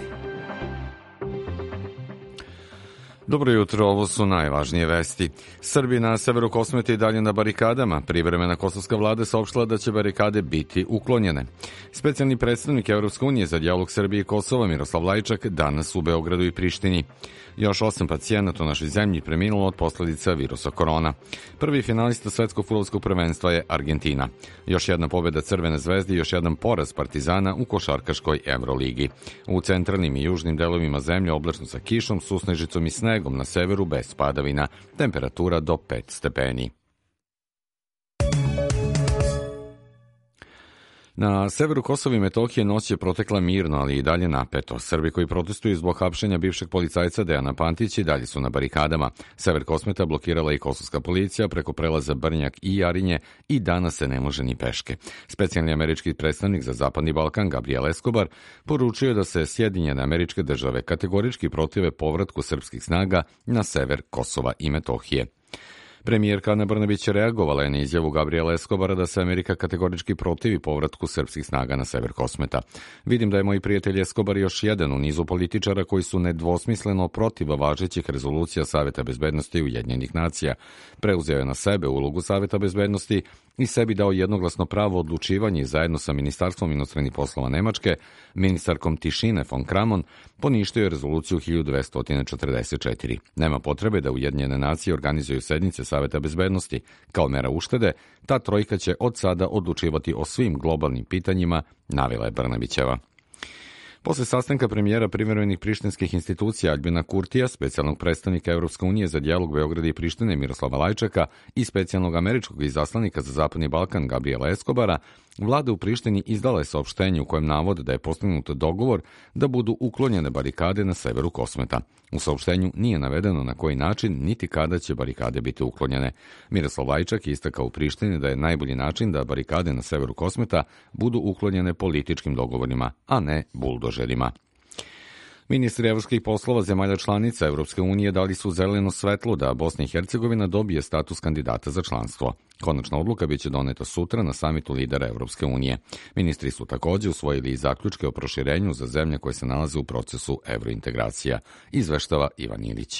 Dobro jutro, ovo su najvažnije vesti. Srbi na severu Kosmeta i dalje na barikadama. Privremena kosovska vlada saopštila da će barikade biti uklonjene. Specijalni predstavnik Evropske unije za dijalog Srbije i Kosova Miroslav Lajčak danas u Beogradu i Prištini. Još osam pacijenata u našoj zemlji preminulo od posledica virusa korona. Prvi finalista svetskog fudbalskog prvenstva je Argentina. Još jedna pobjeda Crvene zvezde i još jedan poraz Partizana u košarkaškoj Evroligi. U centralnim i južnim delovima zemlje oblačno sa kišom, susnežicom i snegom, na severu bez padavina. Temperatura do pet stepeni. Na severu Kosova i Metohije noć je protekla mirno, ali i dalje napeto. Srbi koji protestuju zbog hapšenja bivšeg policajca Dejana Pantića i dalje su na barikadama. Sever Kosmeta blokirala i kosovska policija preko prelaza Brnjak i Jarinje i danas se ne može ni peške. Specijalni američki predstavnik za Zapadni Balkan Gabriel Escobar poručio da se Sjedinjene Američke Države kategorički protive povratku srpskih snaga na sever Kosova i Metohije. Premijerka Ana Brnabić reagovala je na izjavu Gabriela Escobara da se Amerika kategorički protivi povratku srpskih snaga na sever Kosmeta. Vidim da je moj prijatelj Escobar još jedan u nizu političara koji su nedvosmisleno protiv važećih rezolucija Saveta bezbednosti Ujedinjenih nacija. Preuzeo je na sebe ulogu Saveta bezbednosti i sebi dao jednoglasno pravo odlučivanje zajedno sa Ministarstvom inostranih poslova Nemačke, ministarkom Tišine von Kramon, poništio je rezoluciju hiljadu dvesta četrdeset četiri. Nema potrebe da Ujedinjene nacije organizuju sednice Saveta bezbednosti. Kao mera uštede, ta trojka će od sada odlučivati o svim globalnim pitanjima, navela je Brnabićeva. Posle sastanka premijera privremenih prištinskih institucija Aljbina Kurtija, specijalnog predstavnika Evropske unije za dijalog Beograda i Prištine Miroslava Lajčaka i specijalnog američkog izaslanika za Zapadni Balkan Gabriela Escobara, vlada u Prištini izdala je saopštenje u kojem navode da je postignut dogovor da budu uklonjene barikade na severu Kosmeta. U saopštenju nije navedeno na koji način niti kada će barikade biti uklonjene. Miroslav Lajčak je istakao u Prištini da je najbolji način da barikade na severu Kosmeta budu uklonjene političkim dogovorima, a ne buldožerima. Ministri evropskih poslova zemalja članica Evropske unije dali su zeleno svetlo da Bosna i Hercegovina dobije status kandidata za članstvo. Konačna odluka biće doneta sutra na samitu lidera Evropske unije. Ministri su takođe usvojili i zaključke o proširenju za zemlje koje se nalaze u procesu evrointegracija, izveštava Ivan Ilić.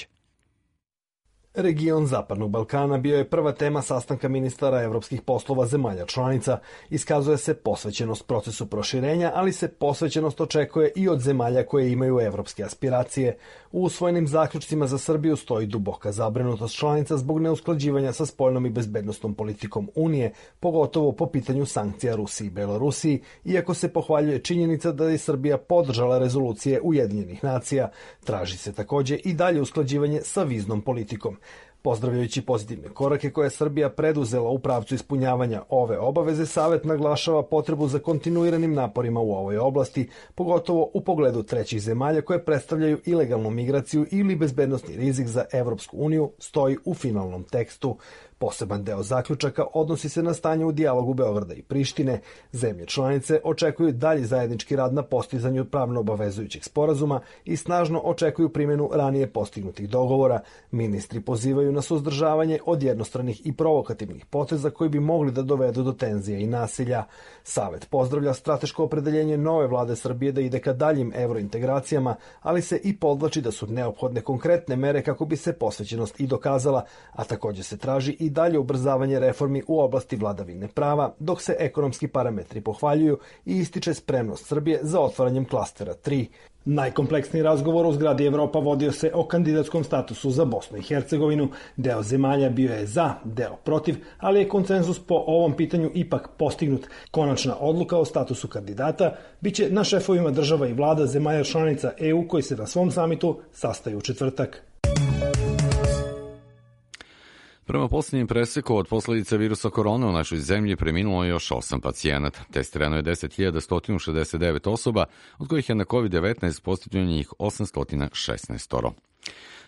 Region Zapadnog Balkana bio je prva tema sastanka ministara evropskih poslova zemalja članica. Iskazuje se posvećenost procesu proširenja, ali se posvećenost očekuje i od zemalja koje imaju evropske aspiracije. U usvojenim zaključcima za Srbiju stoji duboka zabrinutost članica zbog neusklađivanja sa spoljnom i bezbednostnom politikom Unije, pogotovo po pitanju sankcija Rusiji i Belorusiji, iako se pohvaljuje činjenica da je Srbija podržala rezolucije Ujedinjenih nacija. Traži se takođe i dalje usklađivanje sa viznom politikom. Pozdravljajući pozitivne korake koje je Srbija preduzela u pravcu ispunjavanja ove obaveze, Savet naglašava potrebu za kontinuiranim naporima u ovoj oblasti, pogotovo u pogledu trećih zemalja koje predstavljaju ilegalnu migraciju ili bezbednosni rizik za Evropsku uniju, stoji u finalnom tekstu. Poseban deo zaključaka odnosi se na stanje u dijalogu Beograda i Prištine. Zemlje članice očekuju dalji zajednički rad na postizanju pravno obavezujućeg sporazuma i snažno očekuju primjenu ranije postignutih dogovora. Ministri pozivaju na suzdržavanje od jednostranih i provokativnih poteza koji bi mogli da dovedu do tenzije i nasilja. Savet pozdravlja strateško opredeljenje nove vlade Srbije da ide ka daljim evrointegracijama, ali se i podvlači da su neophodne konkretne mere kako bi se posvećenost i dokazala, a takođe se traži i dalje ubrzavanje reformi u oblasti vladavine prava, dok se ekonomski parametri pohvaljuju i ističe spremnost Srbije za otvaranjem klastera tri. Najkompleksniji razgovor u zgradi Evropa vodio se o kandidatskom statusu za Bosnu i Hercegovinu. Deo zemalja bio je za, deo protiv, ali je konsenzus po ovom pitanju ipak postignut. Konačna odluka o statusu kandidata biće na šefovima država i vlada zemalja članica E U koji se na svom samitu sastaju u četvrtak. Prema posljednjem preseku od posljedica virusa korona u našoj zemlji preminulo je još osam pacijenata. Testirano je deset hiljada sto šezdeset devet osoba, od kojih je na kovid devetnaest postignjeno njih osamsto šesnaest.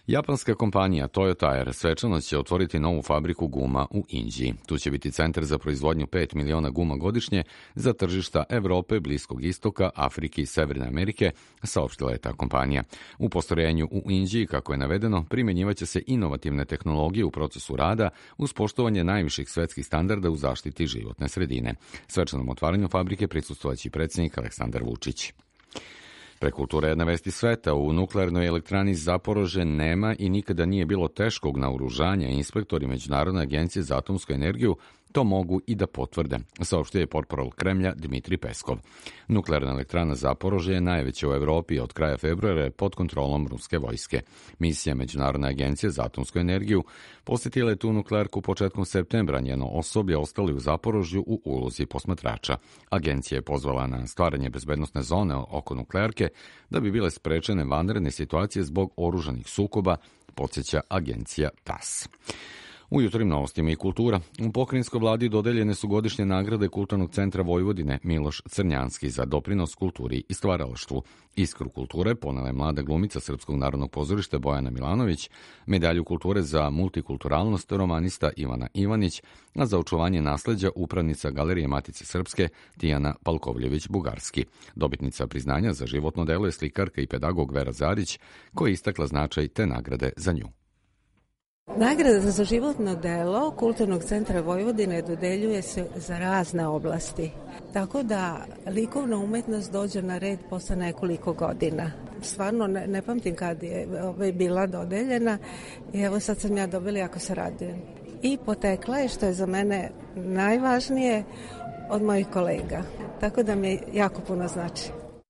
Japanska kompanija Toyota Air svečano će otvoriti novu fabriku guma u Indiji. Tu će biti centar za proizvodnju pet miliona guma godišnje za tržišta Evrope, Bliskog istoka, Afrike i Severne Amerike, saopštila je ta kompanija. U postrojenju u Indiji, kako je navedeno, primjenjivaće se inovativne tehnologije u procesu rada uz poštovanje najviših svetskih standarda u zaštiti životne sredine. Svečanom otvaranju fabrike prisustvovaće i predsjednik Aleksandar Vučić. Prekultura jedna vesti sveta. U nuklearnoj elektrani Zaporože nema i nikada nije bilo teškog naoružanja. Inspektori Međunarodne agencije za atomsku energiju to mogu i da potvrde, saopštio je portparol Kremlja Dmitrij Peskov. Nuklearna elektrana Zaporože je najveća u Evropi, od kraja februara je pod kontrolom ruske vojske. Misija Međunarodne agencije za atomsku energiju posjetila je tu nuklearku početkom septembra. Njeno osoblje ostali u Zaporožju u ulozi posmatrača. Agencija je pozvala na stvaranje bezbednosne zone oko nuklearke da bi bile sprečene vanredne situacije zbog oružanih sukoba, podsjeća agencija T A S. U jutarnjim novostima i kultura. U pokrajinskoj vladi dodeljene su godišnje nagrade Kulturnog centra Vojvodine Miloš Crnjanski za doprinos kulturi i stvaralaštvu. Iskru kulture ponela je mlada glumica Srpskog narodnog pozorišta Bojana Milanović, medalju kulture za multikulturalnost romanista Ivana Ivanić, a za očuvanje nasleđa upravnica Galerije Matice Srpske Tijana Palkovljević-Bugarski. Dobitnica priznanja za životno delo je slikarka i pedagog Vera Zarić, koja je istakla značaj te nagrade za nju. Nagrada za životno delo Kulturnog centra Vojvodine dodeljuje se za razne oblasti. Tako da likovna umetnost dođe na red posle nekoliko godina. Stvarno ne, ne pamtim kad je ovaj, bila dodeljena i evo sad sam ja dobila, jako se radujem. I potekla je, što je za mene najvažnije, od mojih kolega. Tako da mi jako puno znači.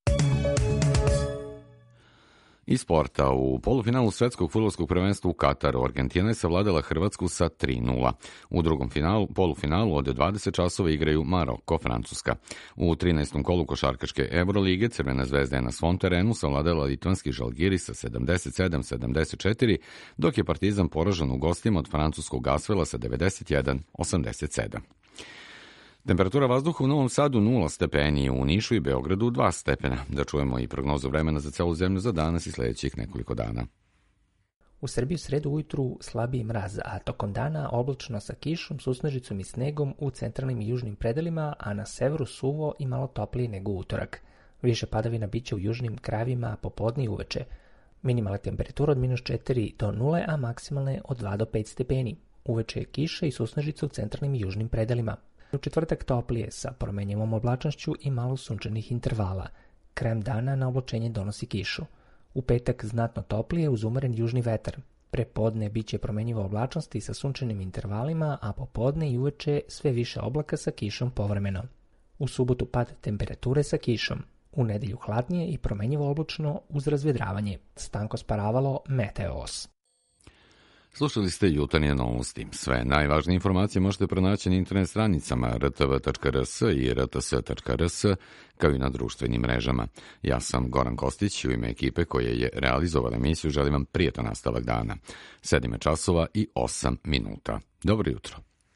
Iz sporta, u polufinalu svetskog fudbalskog prvenstva u Kataru Argentina je savladala Hrvatsku sa tri nula. U drugom finalu, polufinalu od dvadeset časova igraju Maroko, Francuska. U trinaestom kolu košarkaške Evrolige Crvena zvezda je na svom terenu savladala litvanski Žalgiris sa sedamdeset sedam sedamdeset četiri, dok je Partizan poražen u gostima od francuskog Asvela sa devedeset jedan osamdeset sedam. Temperatura vazduha u Novom Sadu nula stepeni, u Nišu i Beogradu dva stepena. Da čujemo i prognozu vremena za celu zemlju za danas i sledećih nekoliko dana. U Srbiji u sredu ujutru slabiji mraz, a tokom dana oblačno sa kišom, susnežicom i snegom u centralnim i južnim predelima, a na severu suvo i malo toplije nego utorak. Više padavina biće u južnim krajevima popodne i uveče. Minimalna temperatura od minus četiri do nule, a maksimalne od dva do pet stepeni. Uveče je kiša i susnežica u centralnim i južnim predelima. U četvrtak toplije sa promenjivom oblačnošću i malo sunčanih intervala. Krajem dana na oblačenje donosi kišu. U petak znatno toplije uz umeren južni vetar. Prepodne biće promenjiva oblačnosti sa sunčanim intervalima, a popodne i uveče sve više oblaka sa kišom povremeno. U subotu pad temperature sa kišom. U nedelju hladnije i promenjivo oblačno uz razvedravanje. Stanko sparavalo Meteos. Slušali ste jutarnje novosti. Sve najvažnije informacije možete pronaći na internet stranicama r t v tačka r s i r t s tačka r s, kao i na društvenim mrežama. Ja sam Goran Kostić, u ime ekipe koja je realizovala emisiju želim vam prijetan nastavak dana. Sedam časova i osam minuta. Dobro jutro.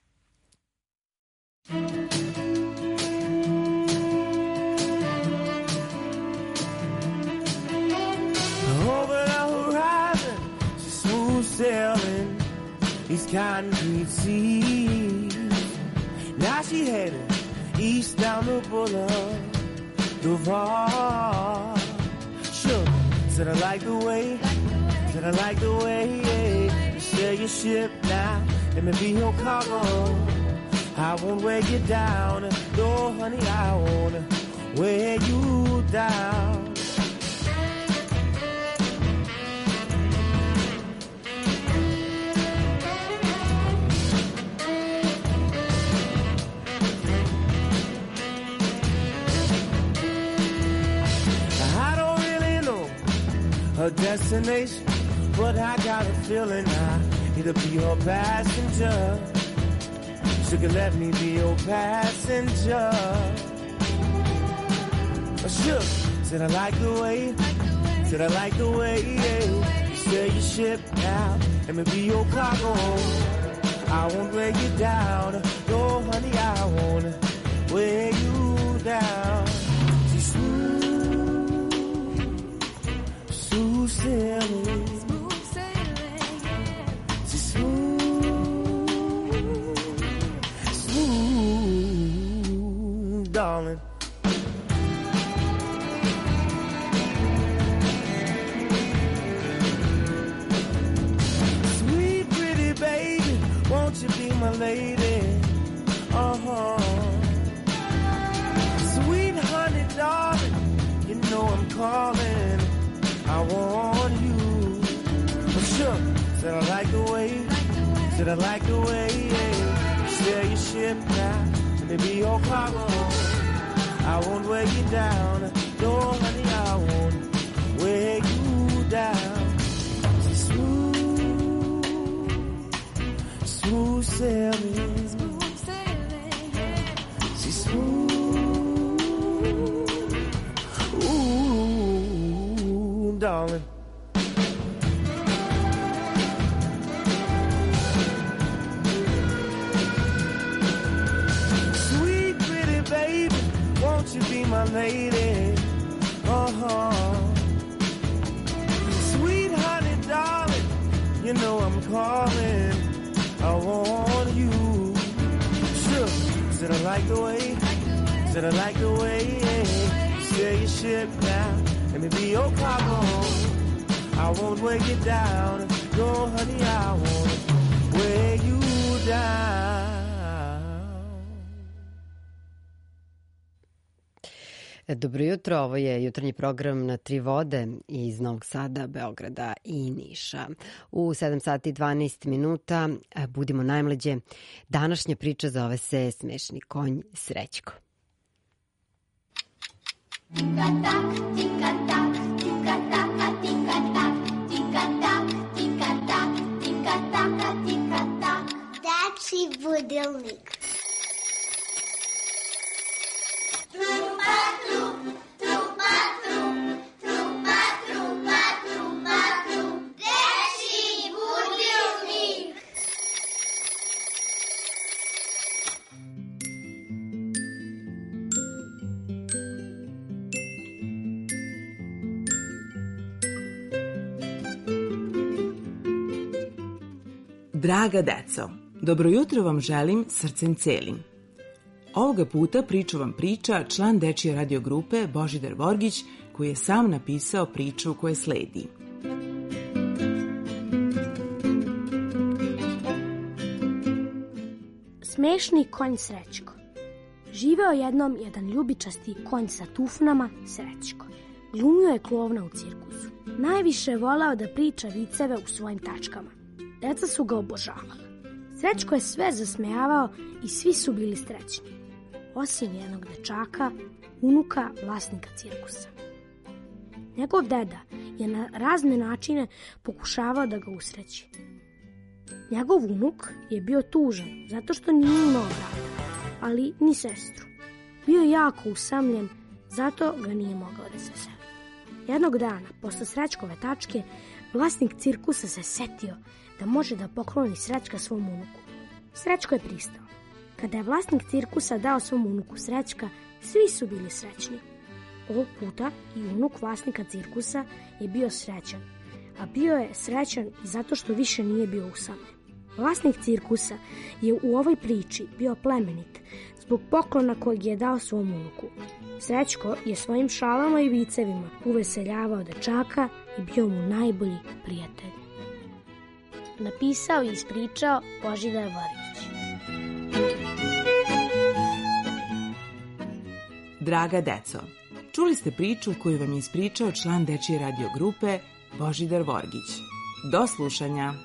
Sailing these concrete seas. Now she headed east down the boulevard. Sure, said I like the way, said I like the way. You sail your ship now, let me be your cargo. I won't weigh you down, no honey, I won't weigh you down. Her destination, but I got a feeling I need to be her passenger. She could let me be your passenger. Sure, said I like the way, said I like the way you sail your ship now, let me be your cargo. I won't weigh you down, no honey, I won't weigh you down. She's smooth, smooth sailing, smooth sailing. lady. Uh-huh. Sweet honey, darling, you know I'm calling. I want you. For sure, said I like the way, said I like the way, yeah. Sail your ship now, and it be your cargo. I won't weigh you down, no honey, I won't weigh you down. See, smooth, smooth sailing, smooth sailing, see, smooth, ooh, darling. Won't you be my lady? Uh-huh. Sweet honey, darling, you know I'm calling. I want you. Sure, said I like the way, said I like the way, yeah. Sail your ship now, let me be your cargo. I won't weigh you down, no honey, I won't weigh you down. Dobro jutro, ovo je jutarnji program na Tri vode iz Novog Sada, Beograda i Niša. U sedam sati i dvanaest minuta budimo najmlađe. Današnja priča zove se Smešni konj Srećko. Tika-tak, tika-tak, tika-taka, tika-tak, tika-tak, tika-tak, tika-taka, tika-tak. Dečji budilnik. Trupa, trup, trupa, trup, trupa, trupa, trupa, trup, dečji budilnik. Draga deco, dobro jutro vam želim srcem celim. Ovoga puta priču vam priča član dečije radio grupe Božidar Vorgić, koji je sam napisao priču koja sledi. Smešni konj Srećko. Živeo jednom jedan ljubičasti konj sa tufnama, Srećko. Glumio je klovna u cirkusu. Najviše je volao da priča viceve u svojim tačkama. Deca su ga obožavala. Srećko je sve zasmejavao i svi su bili srećni. Osim jednog dečaka, unuka vlasnika cirkusa. Njegov deda je na razne načine pokušavao da ga usreći. Njegov unuk je bio tužan zato što nije imao brata, ali ni sestru. Bio je jako usamljen, zato ga nije mogao da se seli. Jednog dana, posle Srećkove tačke, vlasnik cirkusa se setio da može da pokloni Srećka svom unuku. Srećko je pristao. Kada je vlasnik cirkusa dao svom unuku Srećka, svi su bili srećni. Ovog puta i unuk vlasnika cirkusa je bio srećan, a bio je srećan i zato što više nije bio usamljen. Vlasnik cirkusa je u ovoj priči bio plemenit zbog poklona kojeg je dao svom unuku. Srećko je svojim šalama i vicevima uveseljavao dečaka i bio mu najbolji prijatelj. Napisao i ispričao Božidar Vorgić. Draga deco, čuli ste priču koju vam je ispričao član dečije radio grupe Božidar Vorgić. Do slušanja!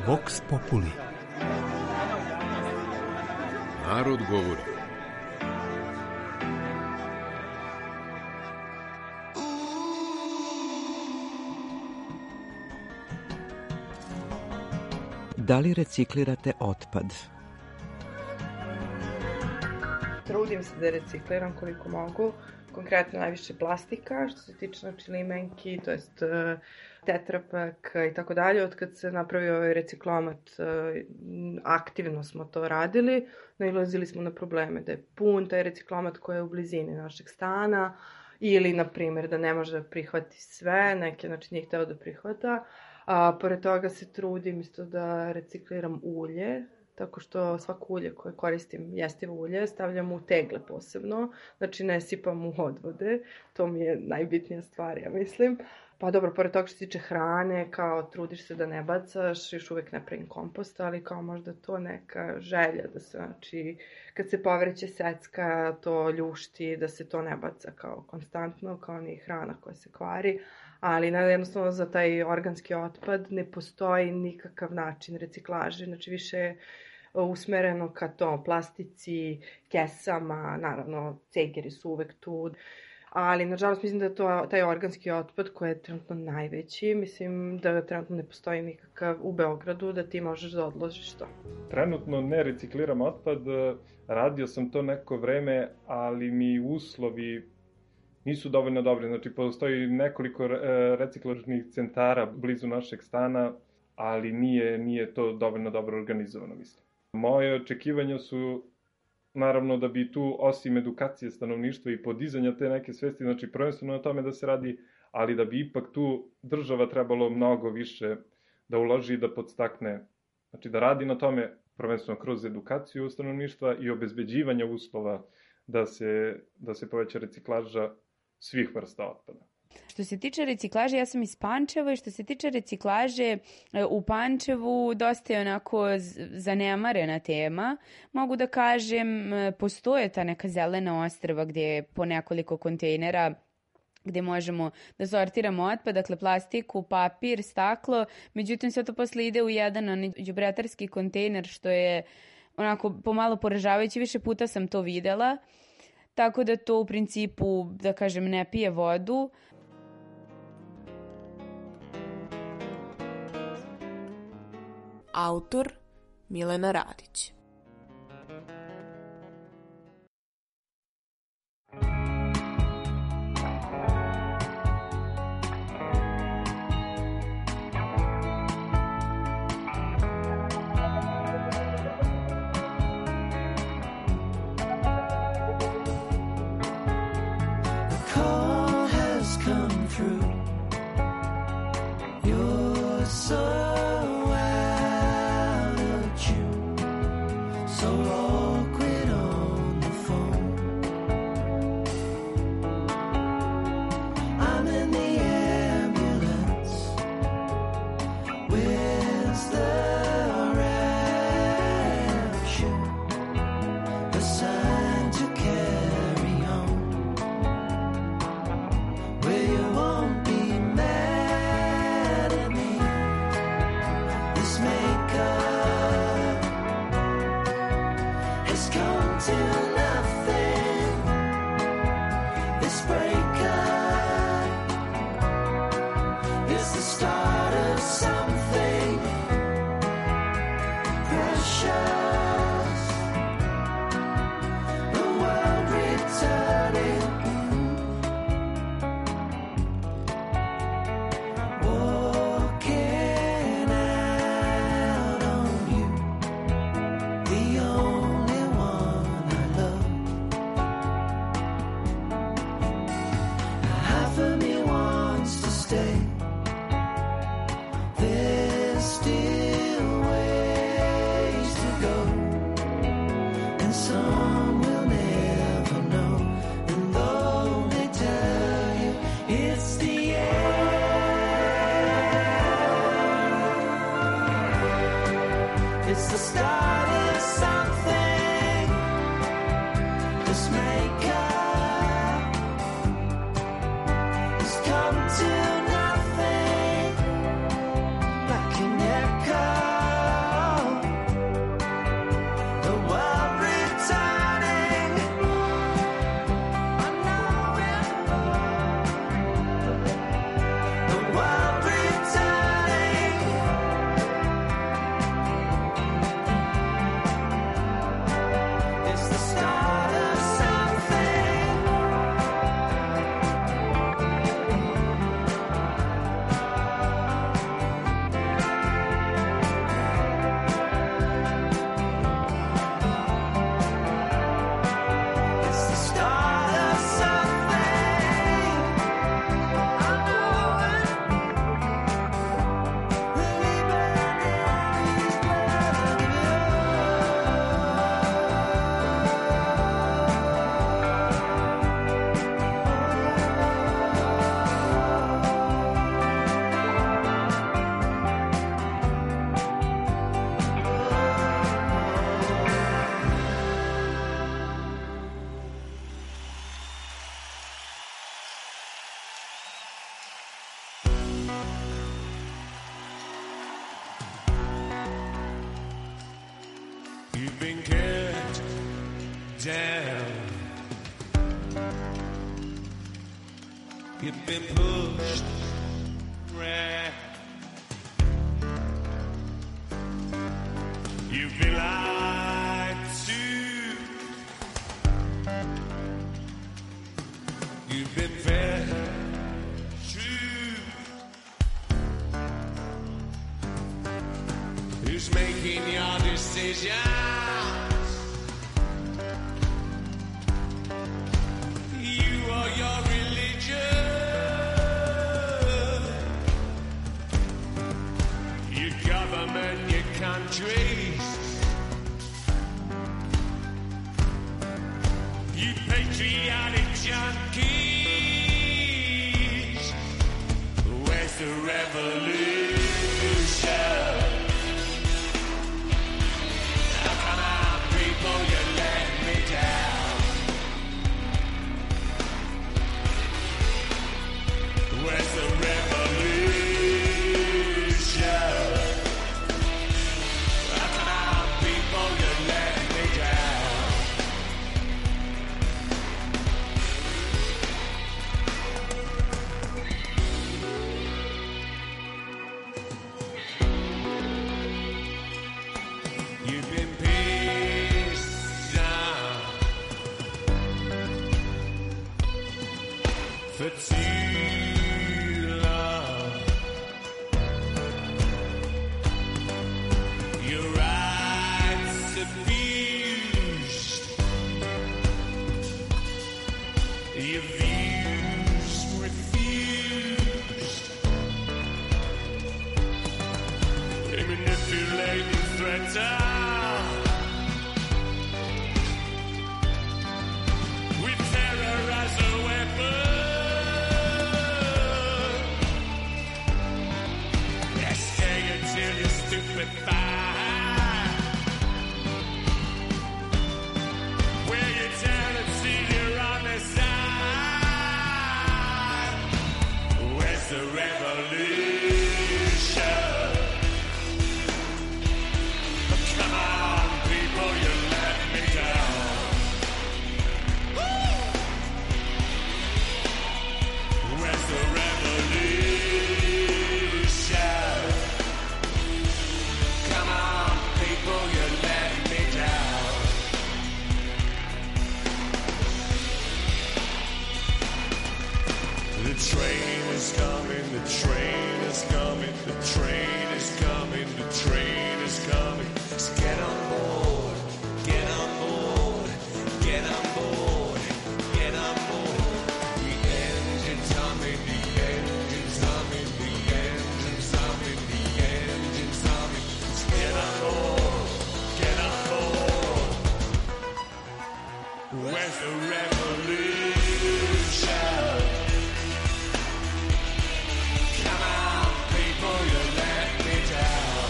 Vox Populi. Narod govori. Da li reciklirate otpad? Trudim se da recikliram koliko mogu. Konkretno najviše plastika, što se tiče znači limenki, to jest tetrapak i tako dalje. Od kad se napravio ovaj reciklomat, aktivno smo to radili, nailazili smo na probleme da je pun taj reciklomat koji je u blizini našeg stana ili, na primjer, da ne može da prihvati sve, neke znači nije hteo da prihvata. A pored toga se trudim isto da recikliram ulje, tako što svako ulje koje koristim, jestivo ulje, stavljam u tegle posebno, znači ne sipam u odvode, to mi je najbitnija stvar, ja mislim. Pa dobro, pored toga što se tiče hrane, kao trudiš se da ne bacaš, još uvek ne pravim kompost, ali kao možda to neka želja da se, znači, kad se povreće secka, to ljušti, da se to ne baca kao konstantno, kao ni hrana koja se kvari, ali jednostavno za taj organski otpad ne postoji nikakav način reciklaže, znači više je usmereno ka to plastici, kesama, naravno cegeri su uvek tu, ali nažalost mislim da je to taj organski otpad koji je trenutno najveći, mislim da trenutno ne postoji nikakav u Beogradu da ti možeš da odložiš to. Trenutno ne recikliram otpad, radio sam to neko vreme, ali mi uslovi nisu dovoljno dobri, znači postoji nekoliko reciklažnih centara blizu našeg stana, ali nije, nije to dovoljno dobro organizovano, mislim. Moje očekivanja su, naravno, da bi tu, osim edukacije stanovništva i podizanja te neke svesti, znači prvenstveno na tome da se radi, ali da bi ipak tu država trebalo mnogo više da uloži i da podstakne, znači da radi na tome prvenstveno kroz edukaciju stanovništva i obezbeđivanja uslova da se, da se poveća reciklaža svih vrsta otpada. Što se tiče reciklaže, ja sam iz Pančeva i što se tiče reciklaže u Pančevu dosta je onako zanemarena tema. Mogu da kažem, postoje ta neka zelena ostrva gdje je po nekoliko kontejnera gdje možemo da sortiramo otpad, dakle plastiku, papir, staklo, međutim sve to posle ide u jedan đubretarski kontejner što je onako pomalo poražavajuće, više puta sam to videla. Tako da to u principu, da kažem, ne pije vodu. Autor Milena Radić. The only one I down. You've been pushed around. You've been lied to. You've been fed true. Who's making your decisions? You or your religion? Your government, your countries? You patriotic junkies? Where's the revolution? Now come on, people, you let me down. Where's the revolution? Now come on, people, you let me down. You've been pissed down for too long. Your rights abused, your views refused. They manipulate and threaten. With terror as a weapon. They stay until you're stupefied. Wear you down until you're on the side. Where's the revolution? Come on, people, you let me down. Where's the revolution? Come on, people, you let me down. The train is coming, the train is coming, the train is coming, the train is coming. So get on board, get on board, get on board, get on board. The engine's humming, the engine's humming, the engine's humming, the engine's humming. So get on board, get on board. Where's the revolution? Come on, people, you let me down.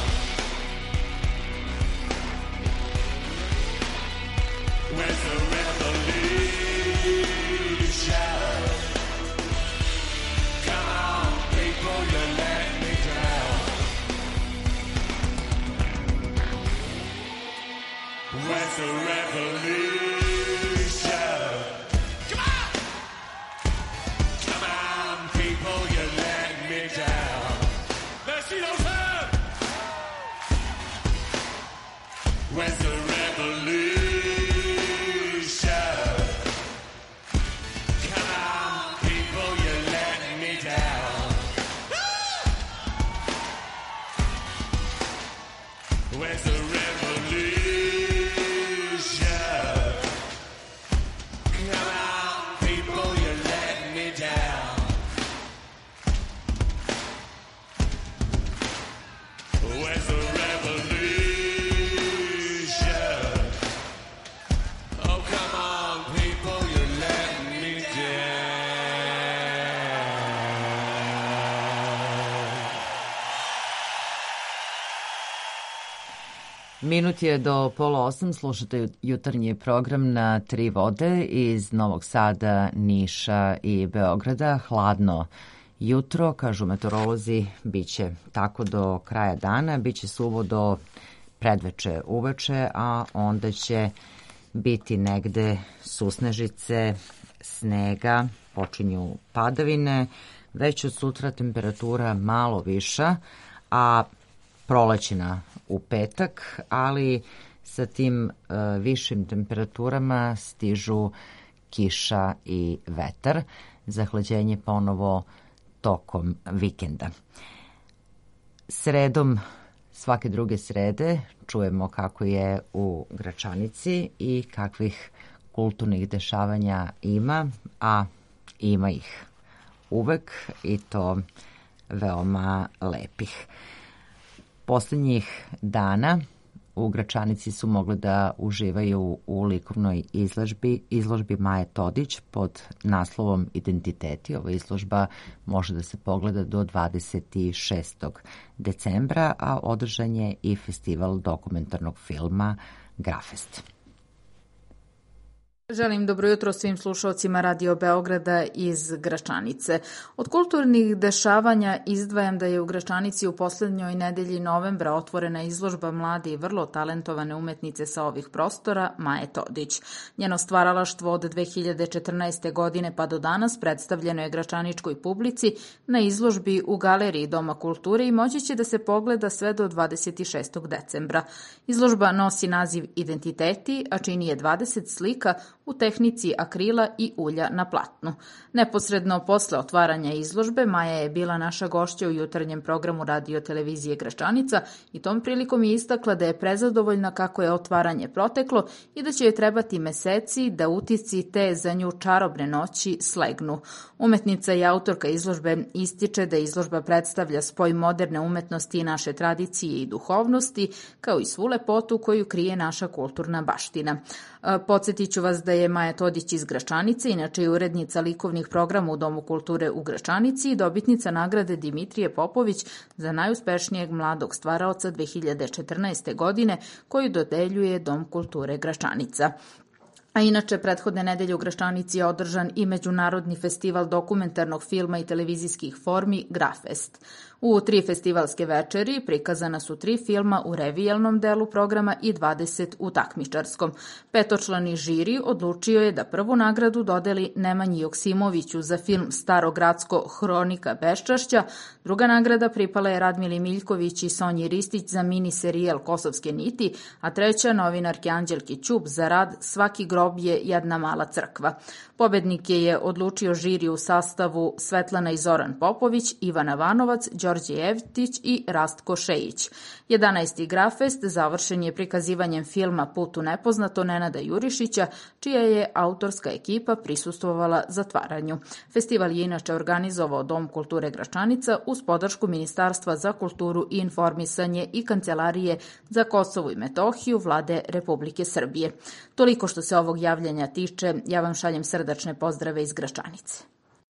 Where's the revolution? Come on, people, you let me down. Where's the revolution? Come on! Come on, people, you let me down. Let's see those hands! Where's the revolution? Come on, people, you let me down. Where's the revolution? Come on, people, you let me down. Where's the revolution? Oh, come on, people, you let me Minut je do pola osam, slušate jutarnji program na Tri vode iz Novog Sada, Niša i Beograda. Hladno jutro, kažu meteorolozi, bit će tako do kraja dana, bit će suvo do predveče uveče, a onda će biti negde susnežice, snega, počinju padavine, već od sutra temperatura malo viša, a prolećina u petak, ali sa tim uh, višim temperaturama stižu kiša i vetar, zahlađenje ponovo tokom vikenda. Sredom, svake druge srede, čujemo kako je u Gračanici i kakvih kulturnih dešavanja ima, a ima ih uvek i to veoma lepih. Poslednjih dana u Gračanici su mogli da uživaju u likovnoj izložbi, izložbi Maje Todić pod naslovom Identiteti. Ova izložba može da se pogleda do dvadeset šestog decembra, a održan je i festival dokumentarnog filma Grafest. Želim dobro jutro svim slušalcima Radio Beograda iz Gračanice. Od kulturnih dešavanja izdvajam da je u Gračanici u poslednjoj nedelji novembra otvorena izložba mlade i vrlo talentovane umetnice sa ovih prostora, Maje Todić. Njeno stvaralaštvo od dve hiljade četrnaeste. godine pa do danas predstavljeno je gračaničkoj publici na izložbi u Galeriji Doma kulture i moći će da se pogleda sve do dvadeset šestog decembra. Izložba nosi naziv Identiteti, a čini je dvadeset slika u tehnici akrila i ulja na platnu. Neposredno posle otvaranja izložbe Maja je bila naša gošća u jutarnjem programu radio televizije Gračanica i tom prilikom je istakla da je prezadovoljna kako je otvaranje proteklo i da će joj trebati meseci da utisci te za nju čarobne noći slegnu. Umetnica i autorka izložbe ističe da izložba predstavlja spoj moderne umetnosti i naše tradicije i duhovnosti, kao i svu lepotu koju krije naša kulturna baština. Podsjetit ću vas da je Maja Todić iz Gračanice, inače je urednica likovnih programa u Domu kulture u Gračanici i dobitnica nagrade Dimitrije Popović za najuspešnijeg mladog stvaraoca dve hiljade četrnaeste. godine koju dodeljuje Dom kulture Gračanica. A inače, prethodne nedelje u Gračanici je održan i Međunarodni festival dokumentarnog filma i televizijskih formi Grafest. U tri festivalske večeri prikazana su tri filma u revijalnom delu programa i dvadeset u takmičarskom. Petočlani žiri odlučio je da prvu nagradu dodeli Nemanji Joksimoviću za film Starogradsko hronika beščašća, druga nagrada pripala je Radmili Miljković i Sonji Ristić za mini serijal Kosovske niti, a treća novinarki Anđelki Ćup za rad Svaki grob je jedna mala crkva. Pobednike je odlučio žiri u sastavu Svetlana i Zoran Popović, Ivana Vanovac, Đorđe Jevtić i Rastko Šejić. jedanaesti. Grafest završen je prikazivanjem filma Put u nepoznato Nenada Jurišića, čija je autorska ekipa prisustvovala zatvaranju. Festival je inače organizovao Dom kulture Gračanica uz podršku Ministarstva za kulturu i informisanje i Kancelarije za Kosovo i Metohiju Vlade Republike Srbije. Toliko što se ovog javljanja tiče, ja vam šaljem srdačne pozdrave iz Gračanice.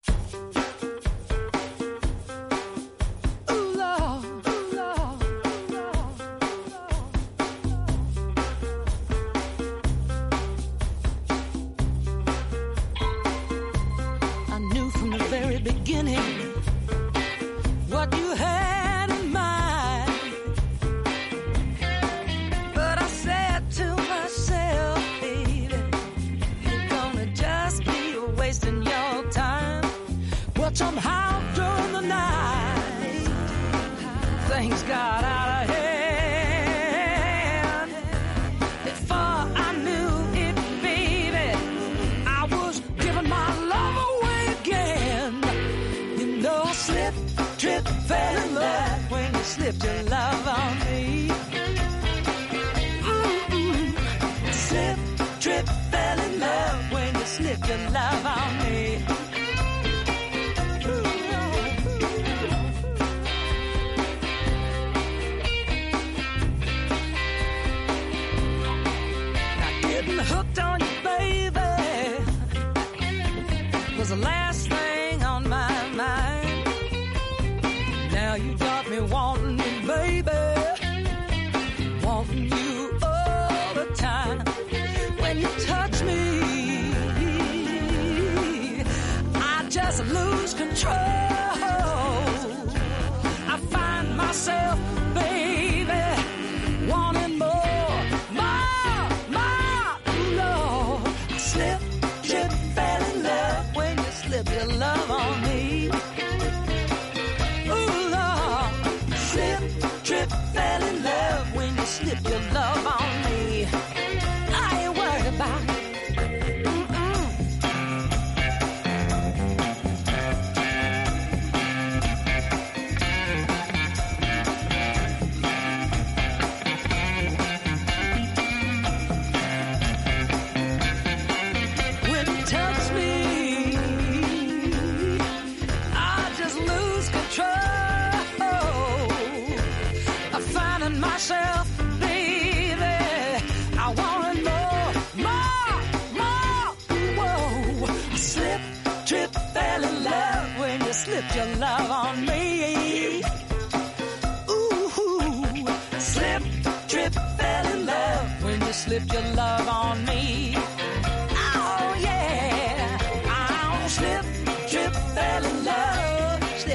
Somehow during the night things got out of hand. Before I knew it, baby, I was giving my love away again. You know I slipped, tripped, fell in love when you slipped your love on me. Mm-mm. Slipped, tripped, fell in love when you slipped your love on me. Hooked on you, baby, was the last thing on my mind. Now you got me wanting you, baby, wanting you all the time. When you touch me, I just lose control. I find myself, baby, wanting more, more, more.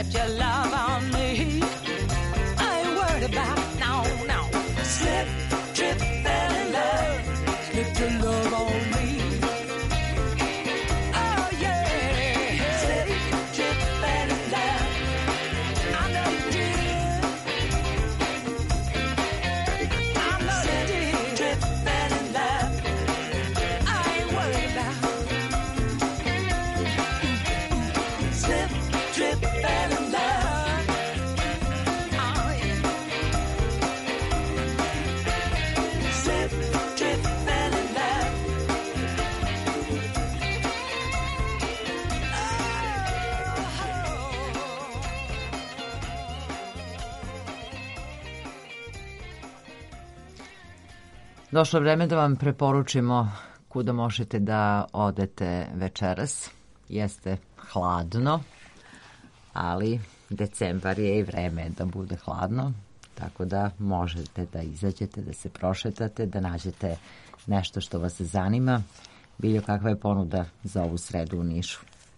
slipped your love on me. I ain't worried about no, no. Slip, trip, fell in love. Slipped your love on me. Oh yeah. Slip, trip, fell in love. I know you did. I know you did. Trip, fell in love. I ain't worried about. Slip, trip, fell in love. Oh yeah. Slip, trip, fell in love. Došlo je vreme da vam preporučimo kuda možete da odete večeras. Jeste hladno, ali decembar je i vreme da bude hladno, tako da možete da izađete, da se prošetate, da nađete nešto što vas zanima. Biljo, kakva je ponuda za ovu sredu u Nišu?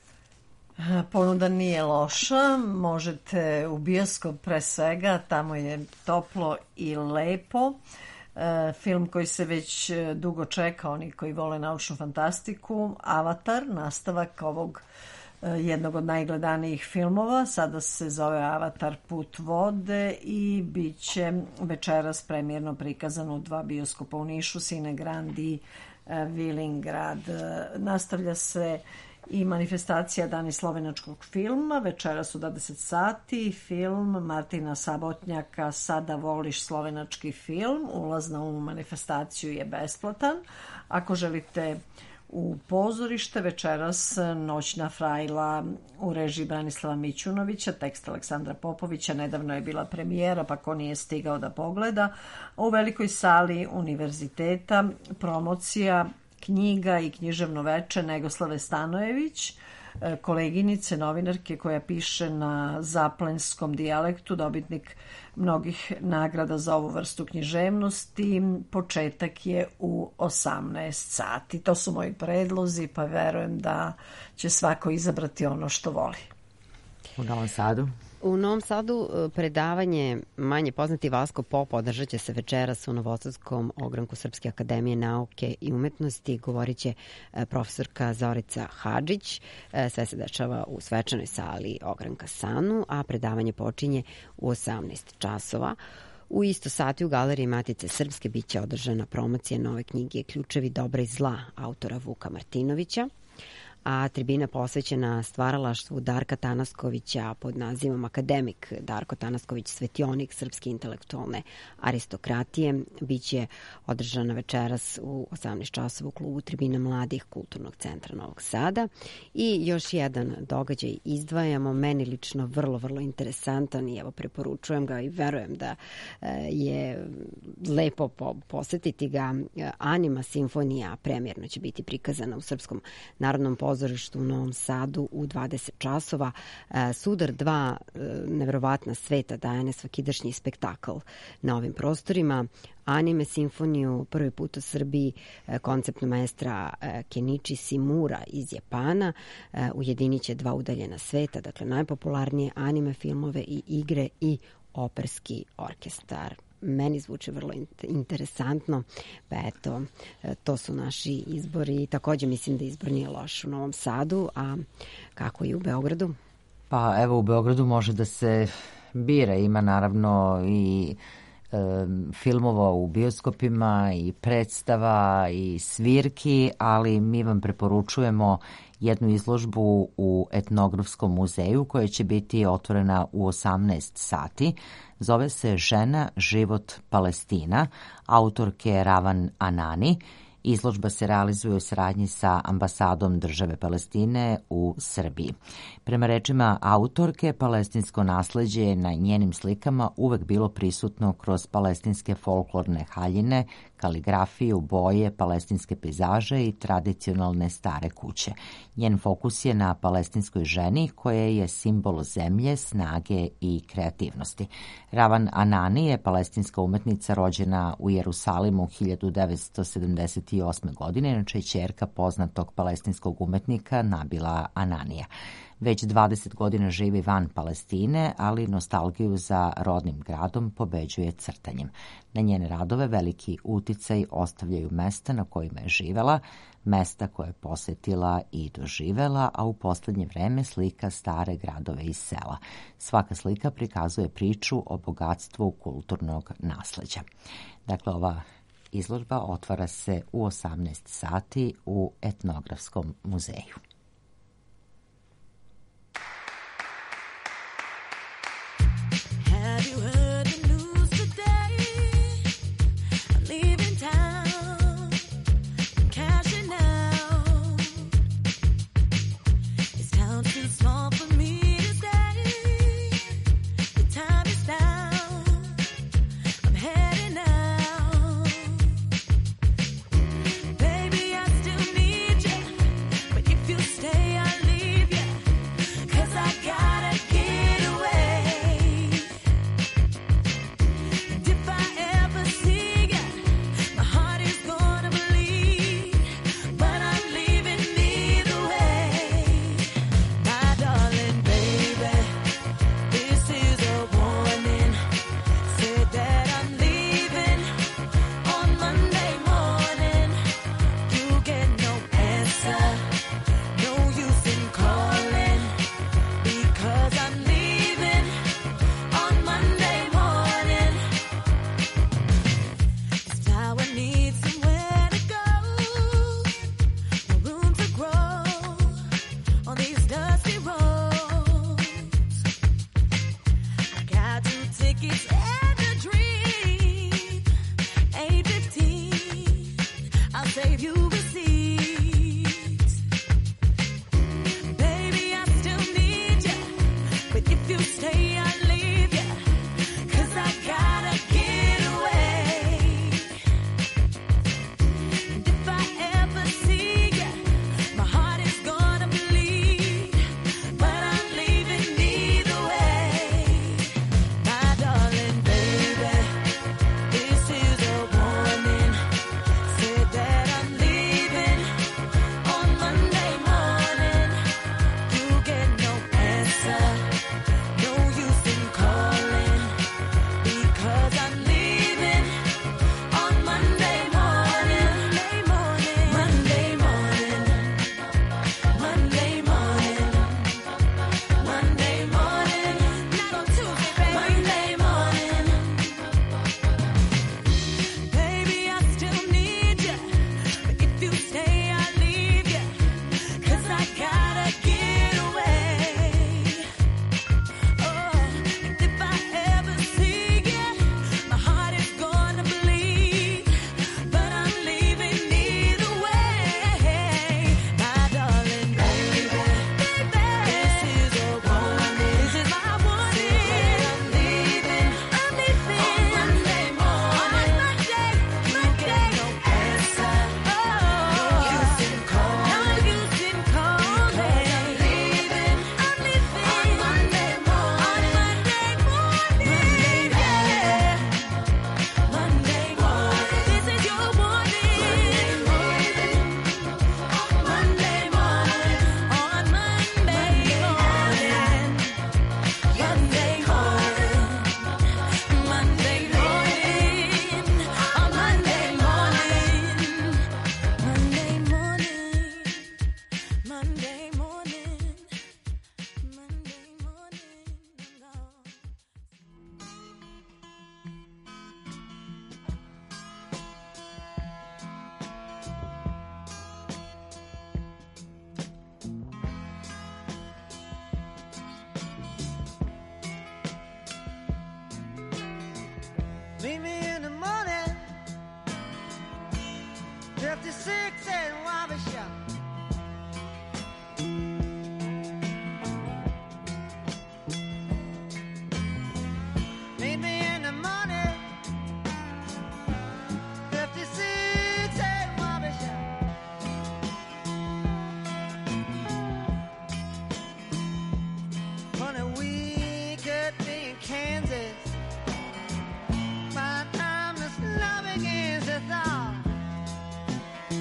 Ponuda nije loša, možete u bioskop pre svega, tamo je toplo i lepo. E, film koji se već dugo čeka, oni koji vole naučnu fantastiku, Avatar, nastavak ovog e, jednog od najgledanijih filmova, sada se zove Avatar Put vode i bit će večeras premijerno prikazan u dva bioskopa u Nišu, Cine Grand i e, Vilingrad. E, nastavlja se i manifestacija Dani slovenačkog filma, večeras u dvadeset sati, film Martina Sabotnjaka Sada voliš slovenački film, ulaz na ovu manifestaciju je besplatan. Ako želite u pozorište, večeras Noćna frajla u režiji Branislava Mićunovića, tekst Aleksandra Popovića, nedavno je bila premijera, pa ko nije stigao da pogleda. U velikoj sali univerziteta promocija knjiga i književno veče Negoslave Stanojević, koleginice, novinarke koja piše na zaplenskom dijalektu, dobitnik mnogih nagrada za ovu vrstu književnosti. Početak je u osamnaest sati. To su moji predlozi, pa verujem da će svako izabrati ono što voli. U Novom Sadu? U Novom Sadu predavanje manje poznati Vasko Pop održat će se večeras u Novosadskom ogranku Srpske akademije nauke i umetnosti. Govorit će profesorka Zorica Hadžić. Sve se dešava u svečanoj sali ogranka Sanu, a predavanje počinje u osamnaest časova. U isto sati u Galeriji Matice Srpske biće održana promocija nove knjige Ključevi dobra i zla autora Vuka Martinovića, a tribina posvećena stvaralaštvu Darka Tanaskovića pod nazivom Akademik Darko Tanasković, svetionik srpske intelektualne aristokratije, biće održana večeras u osamnaest časova u klubu Tribina mladih Kulturnog centra Novog Sada. I još jedan događaj izdvajamo, meni lično vrlo, vrlo interesantan i evo preporučujem ga i verujem da je lepo posetiti ga. Anima simfonija premijerno će biti prikazana u Srpskom narodnom pozorištu u Novom Sadu u dvadeset časova. Sudar dva, neverovatna sveta, Dajane svakidašnji spektakl na ovim prostorima. Anime simfoniju prvi put u Srbiji koncept maestra Kenichi Simura iz Japana. Ujedinit će dva udaljena sveta, dakle najpopularnije anime filmove i igre i operski orkestar. Meni zvuči vrlo interesantno, pa eto, to su naši izbori. Takođe mislim da izbor nije loš u Novom Sadu, a kako i u Beogradu? Pa evo, u Beogradu može da se bira, ima naravno i e, filmova u bioskopima i predstava i svirki, ali mi vam preporučujemo jednu izložbu u Etnografskom muzeju koja će biti otvorena u osamnaest sati. Zove se Žena, život, Palestina, autorke Ravan Anani. Izložba se realizuje u saradnji sa ambasadom države Palestine u Srbiji. Prema rečima autorke, palestinsko nasleđe je na njenim slikama uvek bilo prisutno kroz palestinske folklorne haljine, kaligrafiju, boje, palestinske pejzaže i tradicionalne stare kuće. Njen fokus je na palestinskoj ženi koja je simbol zemlje, snage i kreativnosti. Ravan Anani je palestinska umetnica rođena u Jerusalimu hiljadu devetsto sedamdeset osme. godine, inače je ćerka poznatog palestinskog umetnika Nabila Ananija. Već dvadeset godina živi van Palestine, ali nostalgiju za rodnim gradom pobeđuje crtanjem. Na njene radove veliki uticaj ostavljaju mesta na kojima je živela, mesta koje je posetila i doživela, a u poslednje vreme slika stare gradove i sela. Svaka slika prikazuje priču o bogatstvu kulturnog nasleđa. Dakle, ova izložba otvara se u osamnaest sati u Etnografskom muzeju. Have you heard the news today? I'm leaving town, I'm cashing out. This town's too small for me to stay. The time is now, I'm heading out. Baby, I still need you, but if you stay, I'll leave you. 'Cause I gotta get away. If I ever see you, my heart is gonna bleed, but I'm leaving either way. My darling baby, this is a warning. Said that I'm leaving on Monday morning. You get no answer, no use in calling, because I'm leaving on Monday morning. This tower needs somewhere to go, no room to grow on these dusty roads. I got two tickets and a dream, eight fifteen, I'll save you receipts. Baby, I still need you, but if you stay, I'll leave you. 'Cause I gotta get away. And if I ever see you, my heart is gonna bleed, but I'm leaving either way. My darling baby, this is a warning. Said that I'm leaving on Monday morning. You get no answer, no use in calling, because I'm leaving on Monday morning. Monday morning, Monday morning, Monday morning, not on Tuesday, Monday morning. Baby, I still need you, but if you stay, I'll leave you. 'Cause I gotta get away. Oh, and if I ever see you, my heart is gonna bleed, but I'm leaving either way. My darling baby, this is a warning. This is my warning. I'm leaving, I'm leaving on Monday morning. On Monday, Monday, no answer. Oh, no use in calling, no use in calling. I'm leaving, I'm leaving on Monday morning. On Monday morning, yeah. Monday morning, this is your warning. Monday morning, on Monday morning. Monday morning, Monday morning, on Monday morning. Monday morning, Monday morning, Monday morning, I'm gone. Meet me in the morning, fifty-six and Wabasha. Meet me in the morning, fifty-six and Wabasha. On a week at me in Kansas, my time to love begins to thaw.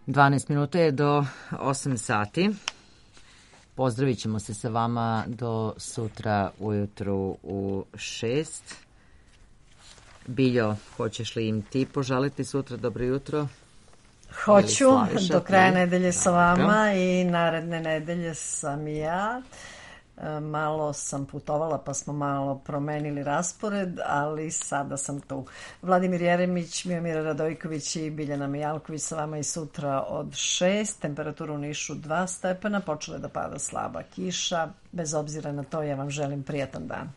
dvanaest minuta je do osam sati. Pozdravit ćemo se sa vama do sutra ujutru u šest. Biljo, hoćeš li im ti poželiti sutra dobro jutro? Hoću, do kraja nedelje sa vama i naredne nedelje sam i ja. Malo sam putovala pa smo malo promenili raspored, ali sada sam tu. Vladimir Jeremić, Miomira Radojković i Biljana Mijalković sa vama i sutra od šest. Temperatura u Nišu dva stepena, počela je da pada slaba kiša. Bez obzira na to, ja vam želim prijatan dan.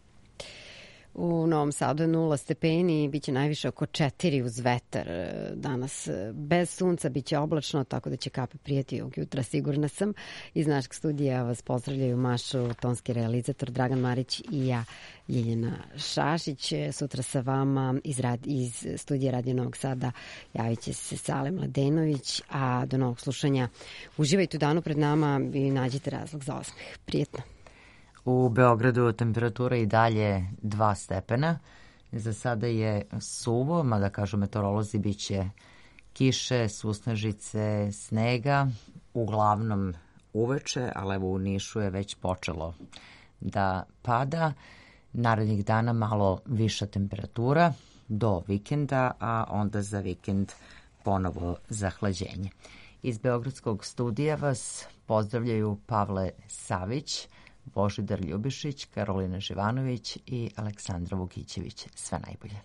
U Novom Sadu je nula stepeni, bit će najviše oko četiri uz vetar. Danas bez sunca bit će oblačno, tako da će kape prijeti ovog jutra, sigurna sam. Iz našeg studija vas pozdravljaju Mašo, tonski realizator Dragan Marić i ja, Ljiljana Šašić. Sutra sa vama iz, rad, iz studija Radio Novog Sada javit će se Sale Mladenović, a do novog slušanja uživajte u danu pred nama i nađite razlog za osmeh. Prijetno. U Beogradu temperatura i dalje dva stepena. Za sada je suvo, mada kažu meteorolozi bit će kiše, susnežice, snega, uglavnom uveče, ali evo u Nišu je već počelo da pada. Narednih dana malo viša temperatura do vikenda, a onda za vikend ponovo zahlađenje. Iz Beogradskog studija vas pozdravljaju Pavle Savić, Božidar Ljubišić, Karolina Živanović i Aleksandra Vukićević. Sve najbolje.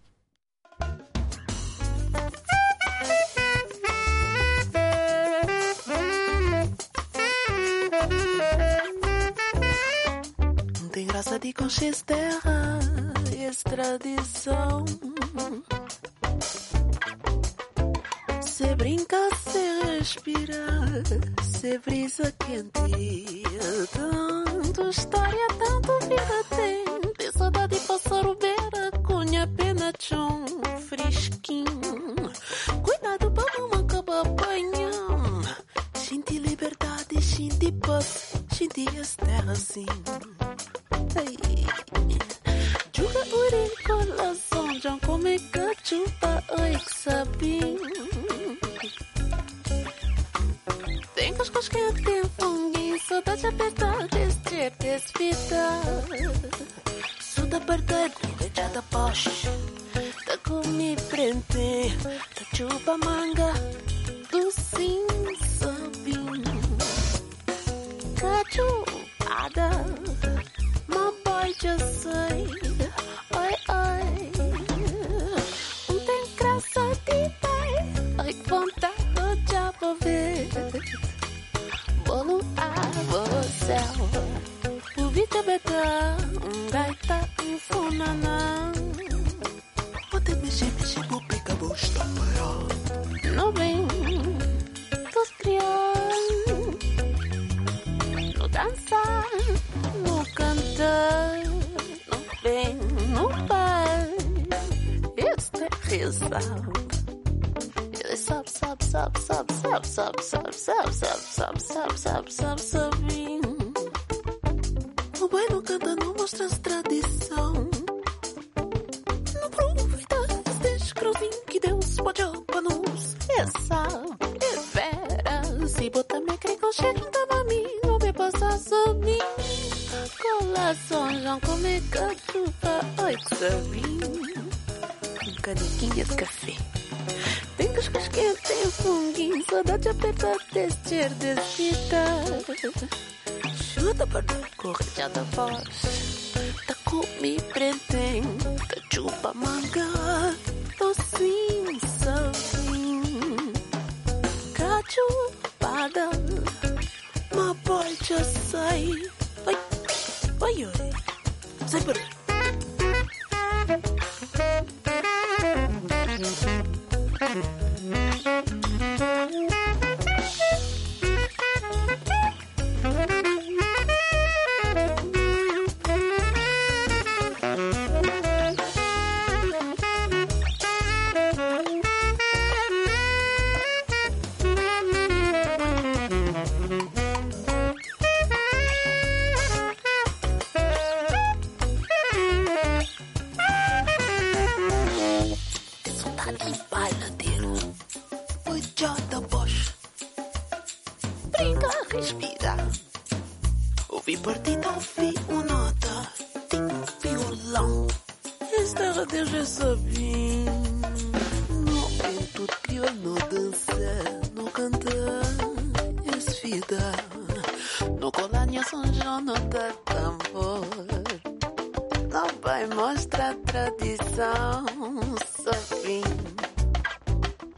Tem graça de conchas terra e extradição. Se brinca, se respira, se brisa quente. Tanto história, tanto vida tem. Tem saudade de passar o beira, cunha pena chão fresquinho. Cuidado pra não acabar apanhando. Senti liberdade, senti paz, senti as terras assim. Juga uri coração, já come cachupa, oi que sabinho. Tem coscos que tem funguinho, saudade apertar, descer, desfitar. Suda perder, já da poche, tá comi frente, tá chupa manga, do sim sabinho. Cachupada, my boy just say, oi, oi. Não tem graça de pai, ai que vontade já vou ver. Bolo água, céu, o vídeo beta, um gaita, um funaná. Pode mexer, mexer, vou pegar, vou estampar. Não vem, dos crianças, no dançar, no cantar, no bem, no pai. Este é risado. Ele sabe, sabe, sabe, sabe, sabe, sabe, sabe, sabe, sabe, sabe, sabe, sabe, sabe, sabe. O boi não canta, não mostra as tradição. Não aproveita este escrovinho que Deus pode pra nos. Essa é vera. Se botar minha creca, chega da mim, não me passa subir. Colação, já come cachupa, oi que sabinho. Um canequinho de café. Tem cuscuz que tem funguinho, saudade apertar, descer, desfitar. Chuta para não correr já da voz. Tá comi prendem, tá chupa manga, tô sim sabinho. Cachupada, my boy just say, oi, oi, oi, sai por aí. foi da voz. Brinca, respira. Ouvi partida, ouvi uma nota. Tem violão. Esta Deus já sabia. No vento criou, no dançar, no cantar. Es vida. No colania São João, no dar tambor. Não vai mostrar tradição. Só fim.